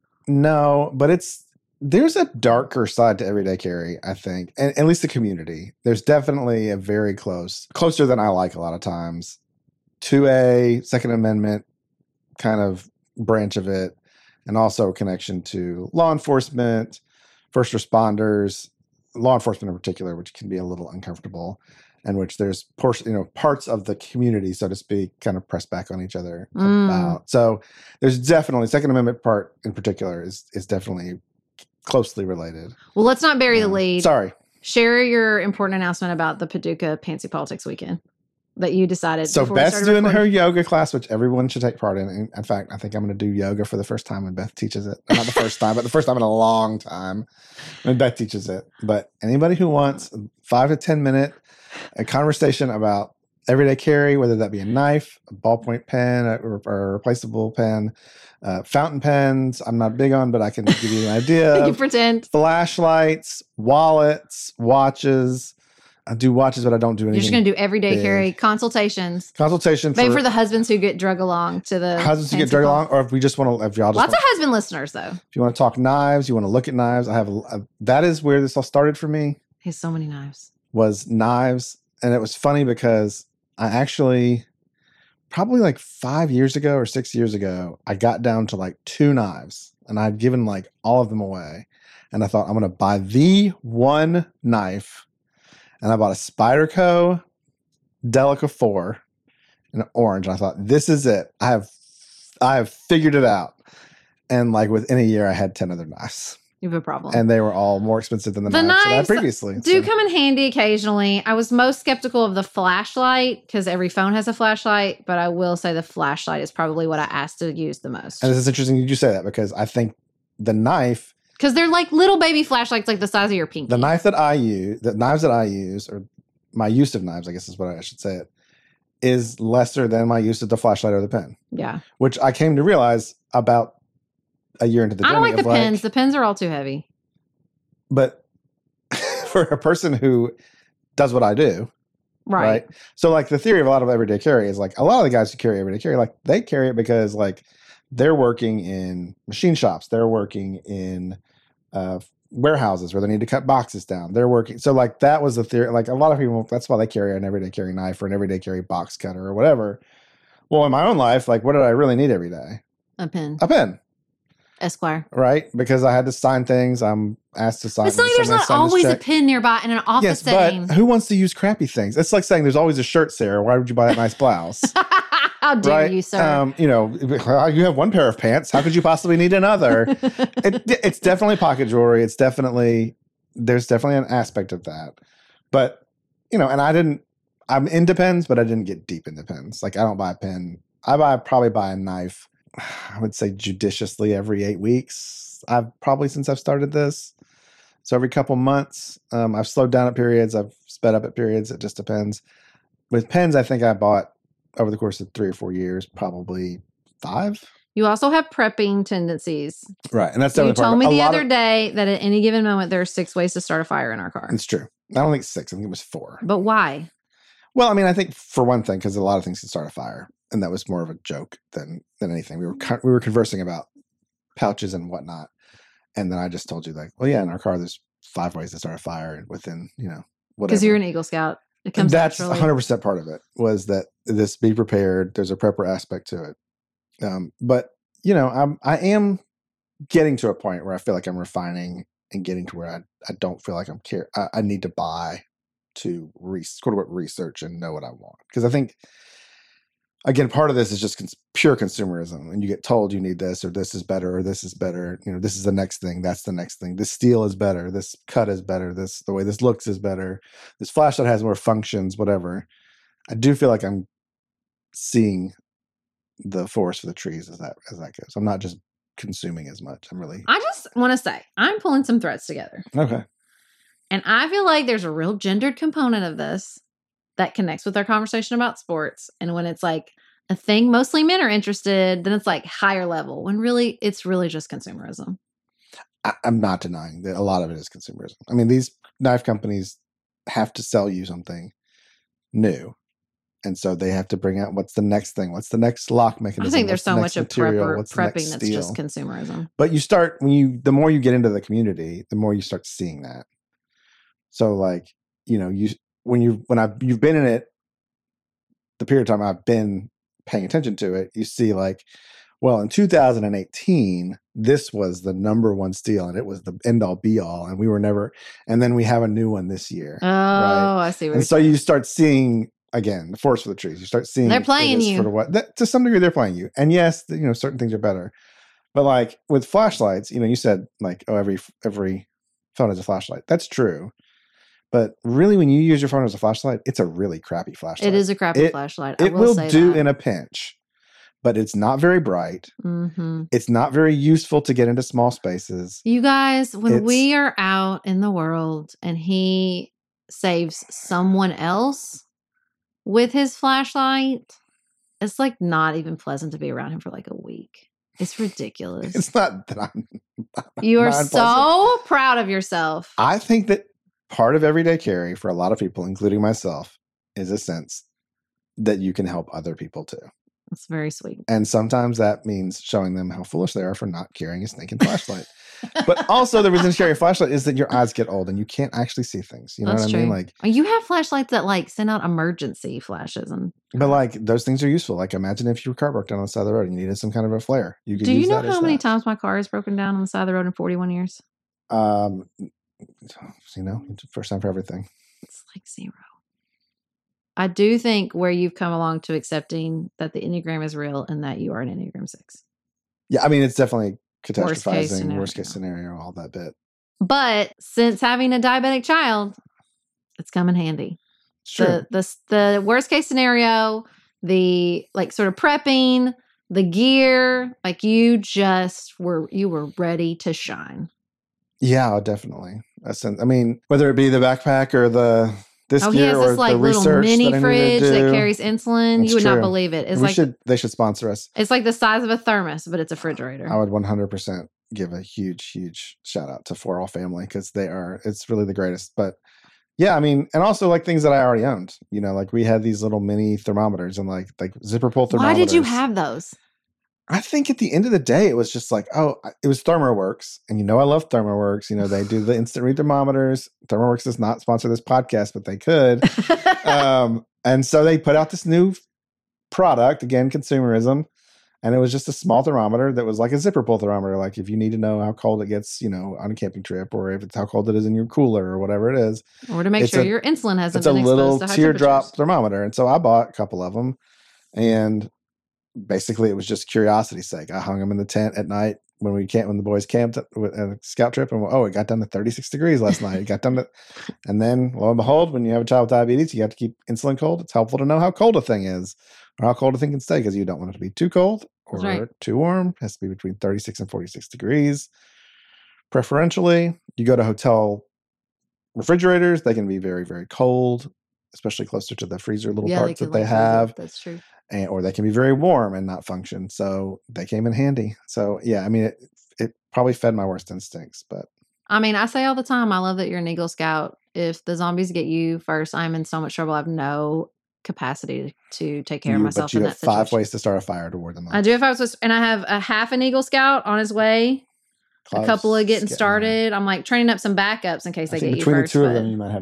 no, but it's there's a darker side to everyday carry, I think, and at least the community. There's definitely a very close, closer than I like a lot of times, to a Second Amendment kind of branch of it, and also a connection to law enforcement, first responders, law enforcement in particular, which can be a little uncomfortable, and which there's portion, you know, parts of the community, so to speak, kind of press back on each other Mm. about. So there's definitely Second Amendment part in particular is is definitely closely related. Well, let's not bury the Um, lead. Sorry. Share your important announcement about the Paducah Pantsy Politics weekend that you decided. So before we Beth's started doing her recording. yoga class, which everyone should take part in. In in fact, I think I'm going to do yoga for the first time when Beth teaches it. Not the first time, but the first time in a long time when Beth teaches it. But anybody who wants a five to ten minute a conversation about everyday carry, whether that be a knife, a ballpoint pen, or, or a replaceable pen, uh, fountain pens. I'm not big on, but I can give you an idea. You pretend. Flashlights, wallets, watches. I do watches, but I don't do anything. You're just going to do everyday big. carry consultations. Consultation Maybe for, for the husbands who get drug along to the husbands to get Pantsy dragged Pol- along, or if we just want to, if y'all just Lots want, of husband listeners, though. if you want to talk knives, you want to look at knives. I have a, a, that is where this all started for me. He has so many knives. Was knives, and it was funny because I actually probably like five years ago or six years ago, I got down to like two knives and I'd given like all of them away. And I thought, I'm going to buy the one knife. And I bought a Spyderco Delica four in orange. And I thought, this is it. I have, I have figured it out. And like within a year, I had ten other knives. You have a problem. And they were all more expensive than the, the knives, knives that I had previously. do so. come in handy occasionally. I was most skeptical of the flashlight because every phone has a flashlight, but I will say the flashlight is probably what I asked to use the most. And this is interesting you say that because I think the knife... Because they're like little baby flashlights like the size of your pinky. The knife that I use, the knives that I use, or my use of knives, I guess is what I should say it, is lesser than my use of the flashlight or the pen. Yeah. Which I came to realize about a year into the journey. I don't like the like, pens. The pens are all too heavy. But for a person who does what I do, right. right? So like the theory of a lot of everyday carry is like a lot of the guys who carry everyday carry, like they carry it because like they're working in machine shops. They're working in uh, warehouses where they need to cut boxes down. They're working. So like that was the theory. Like a lot of people, that's why they carry an everyday carry knife or an everyday carry box cutter or whatever. Well, in my own life, like what did I really need every day? A pen. A pen. Esquire. Right? Because I had to sign things. I'm asked to sign. It's not like there's not always a pen nearby in an office yes, setting. But who wants to use crappy things? It's like saying there's always a shirt, Sarah. Why would you buy that nice blouse? How dare right? you, sir? Um, you know, you have one pair of pants. How could you possibly need another? it, it's definitely pocket jewelry. It's definitely, there's definitely an aspect of that. But, you know, and I didn't, I'm into pens, but I didn't get deep into pens. Like I don't buy a pen. I buy probably buy a knife, I would say judiciously every eight weeks. I've probably since I've started this. So every couple months, um, I've slowed down at periods. I've sped up at periods. It just depends. With pens, I think I bought over the course of three or four years, probably five. You also have prepping tendencies. Right. And that's You definitely part told of me it. the A lot other of- day that at any given moment, there are six ways to start a fire in our car. It's true. I don't think six. I think it was four. But why? Well, I mean, I think for one thing, because a lot of things can start a fire. And that was more of a joke than than anything. We were con- we were conversing about pouches and whatnot. And then I just told you like, well, yeah, in our car, there's five ways to start a fire within, you know, whatever. Because you're an Eagle Scout. It comes That's naturally. one hundred percent part of it was that this be prepared. There's a prepper aspect to it. Um, but, you know, I'm, I am getting to a point where I feel like I'm refining and getting to where I, I don't feel like I'm care. I, I need to buy to re- quote unquote research and know what I want. Because I think, again, part of this is just cons- pure consumerism. And you get told you need this or this is better or this is better. You know, this is the next thing. That's the next thing. This steel is better. This cut is better. This, the way this looks is better. This flashlight has more functions, whatever. I do feel like I'm seeing the forest for the trees as that, as that goes. I'm not just consuming as much. I'm really, I just want to say, I'm pulling some threads together. okay. And I feel like there's a real gendered component of this that connects with our conversation about sports. And when it's like a thing mostly men are interested, then it's like higher level, when really it's really just consumerism. I, I'm not denying that a lot of it is consumerism. I mean, these knife companies have to sell you something new. And so they have to bring out what's the next thing? What's the next lock mechanism? I think there's What's the so next much of material? prepper, What's the next prepping that's steel? just consumerism. But you start when you, the more you get into the community, the more you start seeing that. So like, you know, you, when you, when I've, you've been in it, the period of time I've been paying attention to it, you see like, well, in two thousand eighteen, this was the number one steel and it was the end all be all. And we were never, and then we have a new one this year. Oh, right? I see. What And you're so you start seeing, again, the forest for the trees. You start seeing They're playing it is you. for the what that, to some degree they're playing you. And yes, you know, certain things are better. But like with flashlights, you know, you said like, oh, every every phone has a flashlight. That's true. But really, when you use your phone as a flashlight, it's a really crappy flashlight. It is a crappy It- flashlight. I It will, will say do that. in a pinch, but it's not very bright. Mm-hmm. It's not very useful to get into small spaces. You guys, when It's- we are out in the world and he saves someone else with his flashlight, it's like not even pleasant to be around him for like a week. It's ridiculous. It's not that I'm. You are not so unpleasant. proud of yourself. I think that part of everyday carry for a lot of people, including myself, is a sense that you can help other people too. That's very sweet. And sometimes that means showing them how foolish they are for not carrying a stinking flashlight. But also the reason to carry a flashlight is that your eyes get old and you can't actually see things. You know That's what true. I mean? Like, you have flashlights that like send out emergency flashes, and but like those things are useful. Like imagine if your car broke down on the side of the road and you needed some kind of a flare. You could do you use know that as how many that. times my car has broken down on the side of the road in forty-one years? Um, you know, first time for everything. It's like zero. I do think where you've come along to accepting that the Enneagram is real and that you are an Enneagram six. Yeah, I mean, it's definitely catastrophizing, Worst case scenario. worst case scenario, all that bit. But since having a diabetic child, it's come in handy. It's true. The, the the worst case scenario, the like sort of prepping, the gear, like you just were you were ready to shine. Yeah, definitely. That's, I mean, whether it be the backpack or the this oh, he gear has or this like the little research mini that I fridge need to do, that carries insulin. It's You would true. not believe it. It's we like should they should sponsor us. It's like the size of a thermos, but it's a refrigerator. I would one hundred percent give a huge, huge shout out to For All Family because they are, it's really the greatest. But yeah, I mean, and also like things that I already owned, you know, like we had these little mini thermometers and like, like zipper pull thermometers. Why did you have those? I think at the end of the day, it was just like, oh, it was ThermoWorks. And you know, I love ThermoWorks. You know, they do the instant read thermometers. ThermoWorks does not sponsor this podcast, but they could. um, and so they put out this new product, again, consumerism. And it was just a small thermometer that was like a zipper pull thermometer. Like if you need to know how cold it gets, you know, on a camping trip, or if it's how cold it is in your cooler or whatever it is. Or to make it's sure a, your insulin hasn't it's been a exposed little to high teardrop temperatures. thermometer. And so I bought a couple of them. And basically it was just curiosity's sake. I hung them in the tent at night when we camped, when the boys camped at a scout trip, and oh, it got down to thirty-six degrees last night. It got down to, and then lo and behold, when you have a child with diabetes, you have to keep insulin cold. It's helpful to know how cold a thing is or how cold a thing can stay because you don't want it to be too cold or right. too warm. It has to be between thirty-six and forty-six degrees. Preferentially, you go to hotel refrigerators. They can be very, very cold, especially closer to the freezer little yeah, parts they that they like have. That's true. And, or they can be very warm and not function. So they came in handy. So yeah, I mean, it, it probably fed my worst instincts, but. I mean, I say all the time, I love that you're an Eagle Scout. If the zombies get you first, I'm in so much trouble. I have no capacity to take care you, of myself but you in have that situation. five ways to start a fire to ward them off. I do if I was, and I have a half an Eagle Scout on his way. Klaus a couple of getting getting started. I'm like training up some backups in case I I think get you between first. the two but... of them, you might have,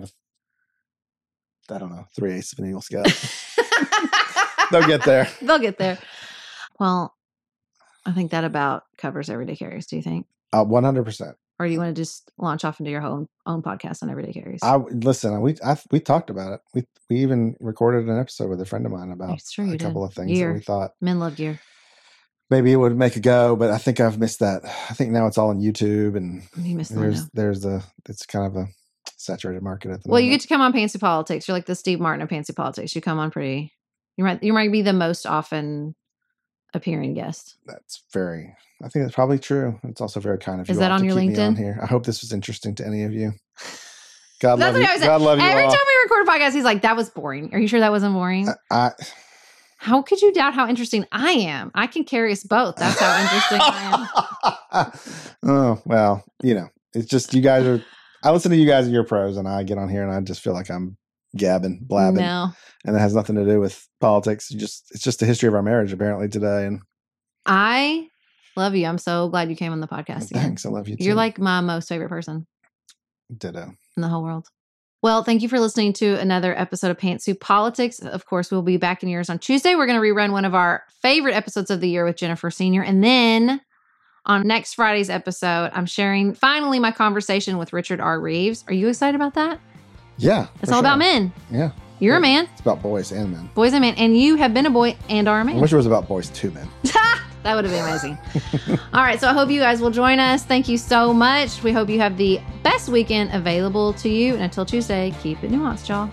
a, I don't know, three eighths of an Eagle Scout. They'll get there. They'll get there. Well, I think that about covers Everyday Carries. Do you think? Uh, one hundred percent. Or do you want to just launch off into your own own podcast on Everyday Carries? I listen. We I, we talked about it. We we even recorded an episode with a friend of mine about It's true, a you couple did. of things Gear. that we thought Men love gear. maybe it would make a go, but I think I've missed that. I think now it's all on YouTube, and You missed the there's window. there's a it's kind of a saturated market at the Well, moment. you get to come on Pantsuit Politics. You're like the Steve Martin of Pantsuit Politics. You come on pretty. You might you might be the most often appearing guest. That's very. I think that's probably true. It's also very kind of you. Is that all on to your keep me on LinkedIn? here. I hope this was interesting to any of you. God That's love what you. I was saying. God love you Every all. time we record a podcast, he's like, "That was boring." Are you sure that wasn't boring? I, I How could you doubt how interesting I am? I can carry us both. That's how interesting I am. Oh, well, you know, it's just you guys are, I listen to you guys and your pros, and I get on here and I just feel like I'm gabbing, blabbing. No. And it has nothing to do with politics. You just, it's just the history of our marriage apparently today. And I love you. I'm so glad you came on the podcast again. thanks. I love you too. You're like my most favorite person Ditto. in the whole world. Well, thank you for listening to another episode of Pantsuit Politics. Of course, we'll be back in yours on Tuesday. We're going to rerun one of our favorite episodes of the year with Jennifer Senior And then on next Friday's episode, I'm sharing finally my conversation with Richard R. Reeves. Are you excited about that? Yeah. It's for all sure. about men. Yeah. You're Yeah. a man. It's about boys and men. Boys and men. And you have been a boy and are a I man. wish it was about boys to men. That would have been amazing. All right. So I hope you guys will join us. Thank you so much. We hope you have the best weekend available to you. And until Tuesday, keep it nuanced, y'all.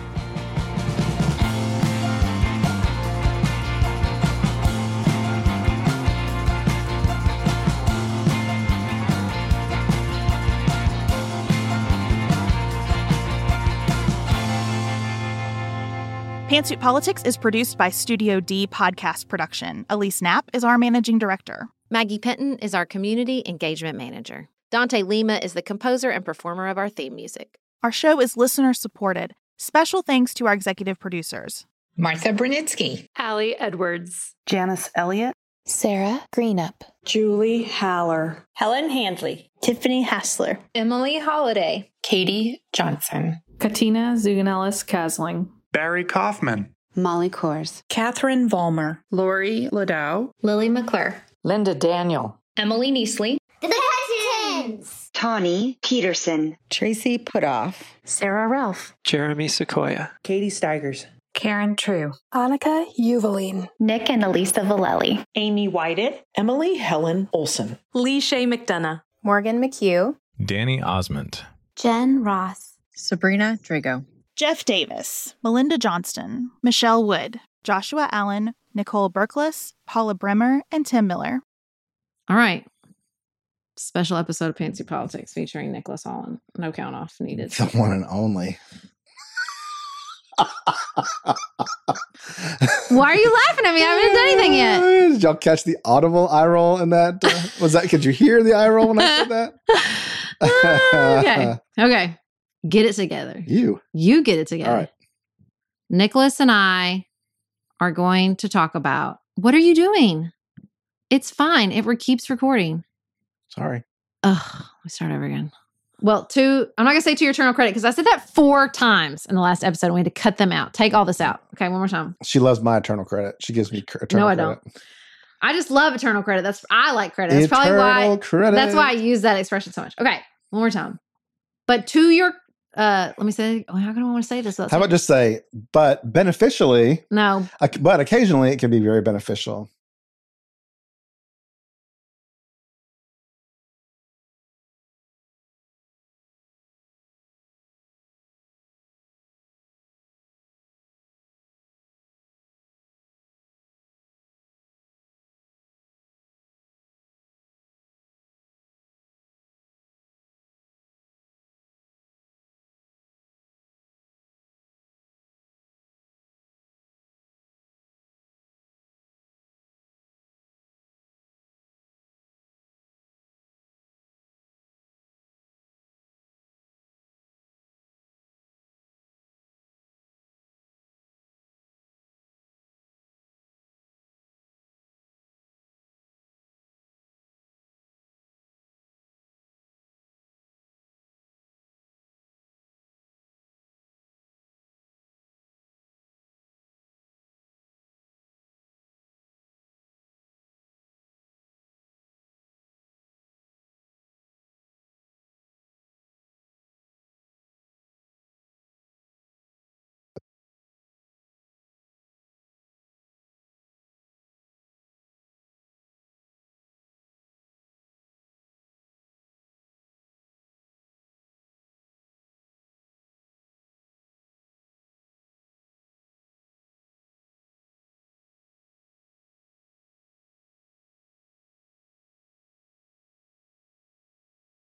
Pantsuit Politics is produced by Studio D Podcast Production. Elise Knapp is our managing director. Maggie Penton is our community engagement manager. Dante Lima is the composer and performer of our theme music. Our show is listener supported. Special thanks to our executive producers. Martha Brunitsky. Allie Edwards. Janice Elliott. Sarah Greenup. Julie Haller. Helen Handley. Tiffany Hassler. Emily Holiday. Katie Johnson. Katina Zuganellis-Kasling. Barry Kaufman. Molly Kors. Catherine Vollmer. Lori Ladow. Lily McClure. Linda Daniel. Emily Neasley. The Hutchins. Tawny Peterson. Tracy Putoff. Sarah Ralph. Jeremy Sequoia. Katie Steigers. Karen True. Annika Uvaline. Nick and Elisa Vallely. Amy Whited. Emily Helen Olson. Lee Shea McDonough. Morgan McHugh. Danny Osmond. Jen Ross. Sabrina Drago. Jeff Davis. Melinda Johnston. Michelle Wood. Joshua Allen. Nicole Berkless. Paula Bremer. And Tim Miller. All right. Special episode of Fancy Politics featuring Nicholas Holland. No count off needed. The one and only. Why are you laughing at me? I haven't done anything yet. Did y'all catch the audible eye roll in that? Uh, was that? Could you hear the eye roll when I said that? Okay. Okay. Get it together. You. You get it together. All right. Nicholas and I are going to talk about, what are you doing? It's fine. It re- keeps recording. Sorry. Ugh. We start over again. Well, to, I'm not going to say to your eternal credit because I said that four times in the last episode. And we had to cut them out. Take all this out. Okay, one more time. She loves my eternal credit. She gives me eternal no, I credit. don't. I just love eternal credit. That's I like credit. That's eternal probably why. Credit. That's why I use that expression so much. Okay, one more time. But to your, uh, let me say, oh, how can I want to say this? How about just say, but beneficially? No. But occasionally it can be very beneficial.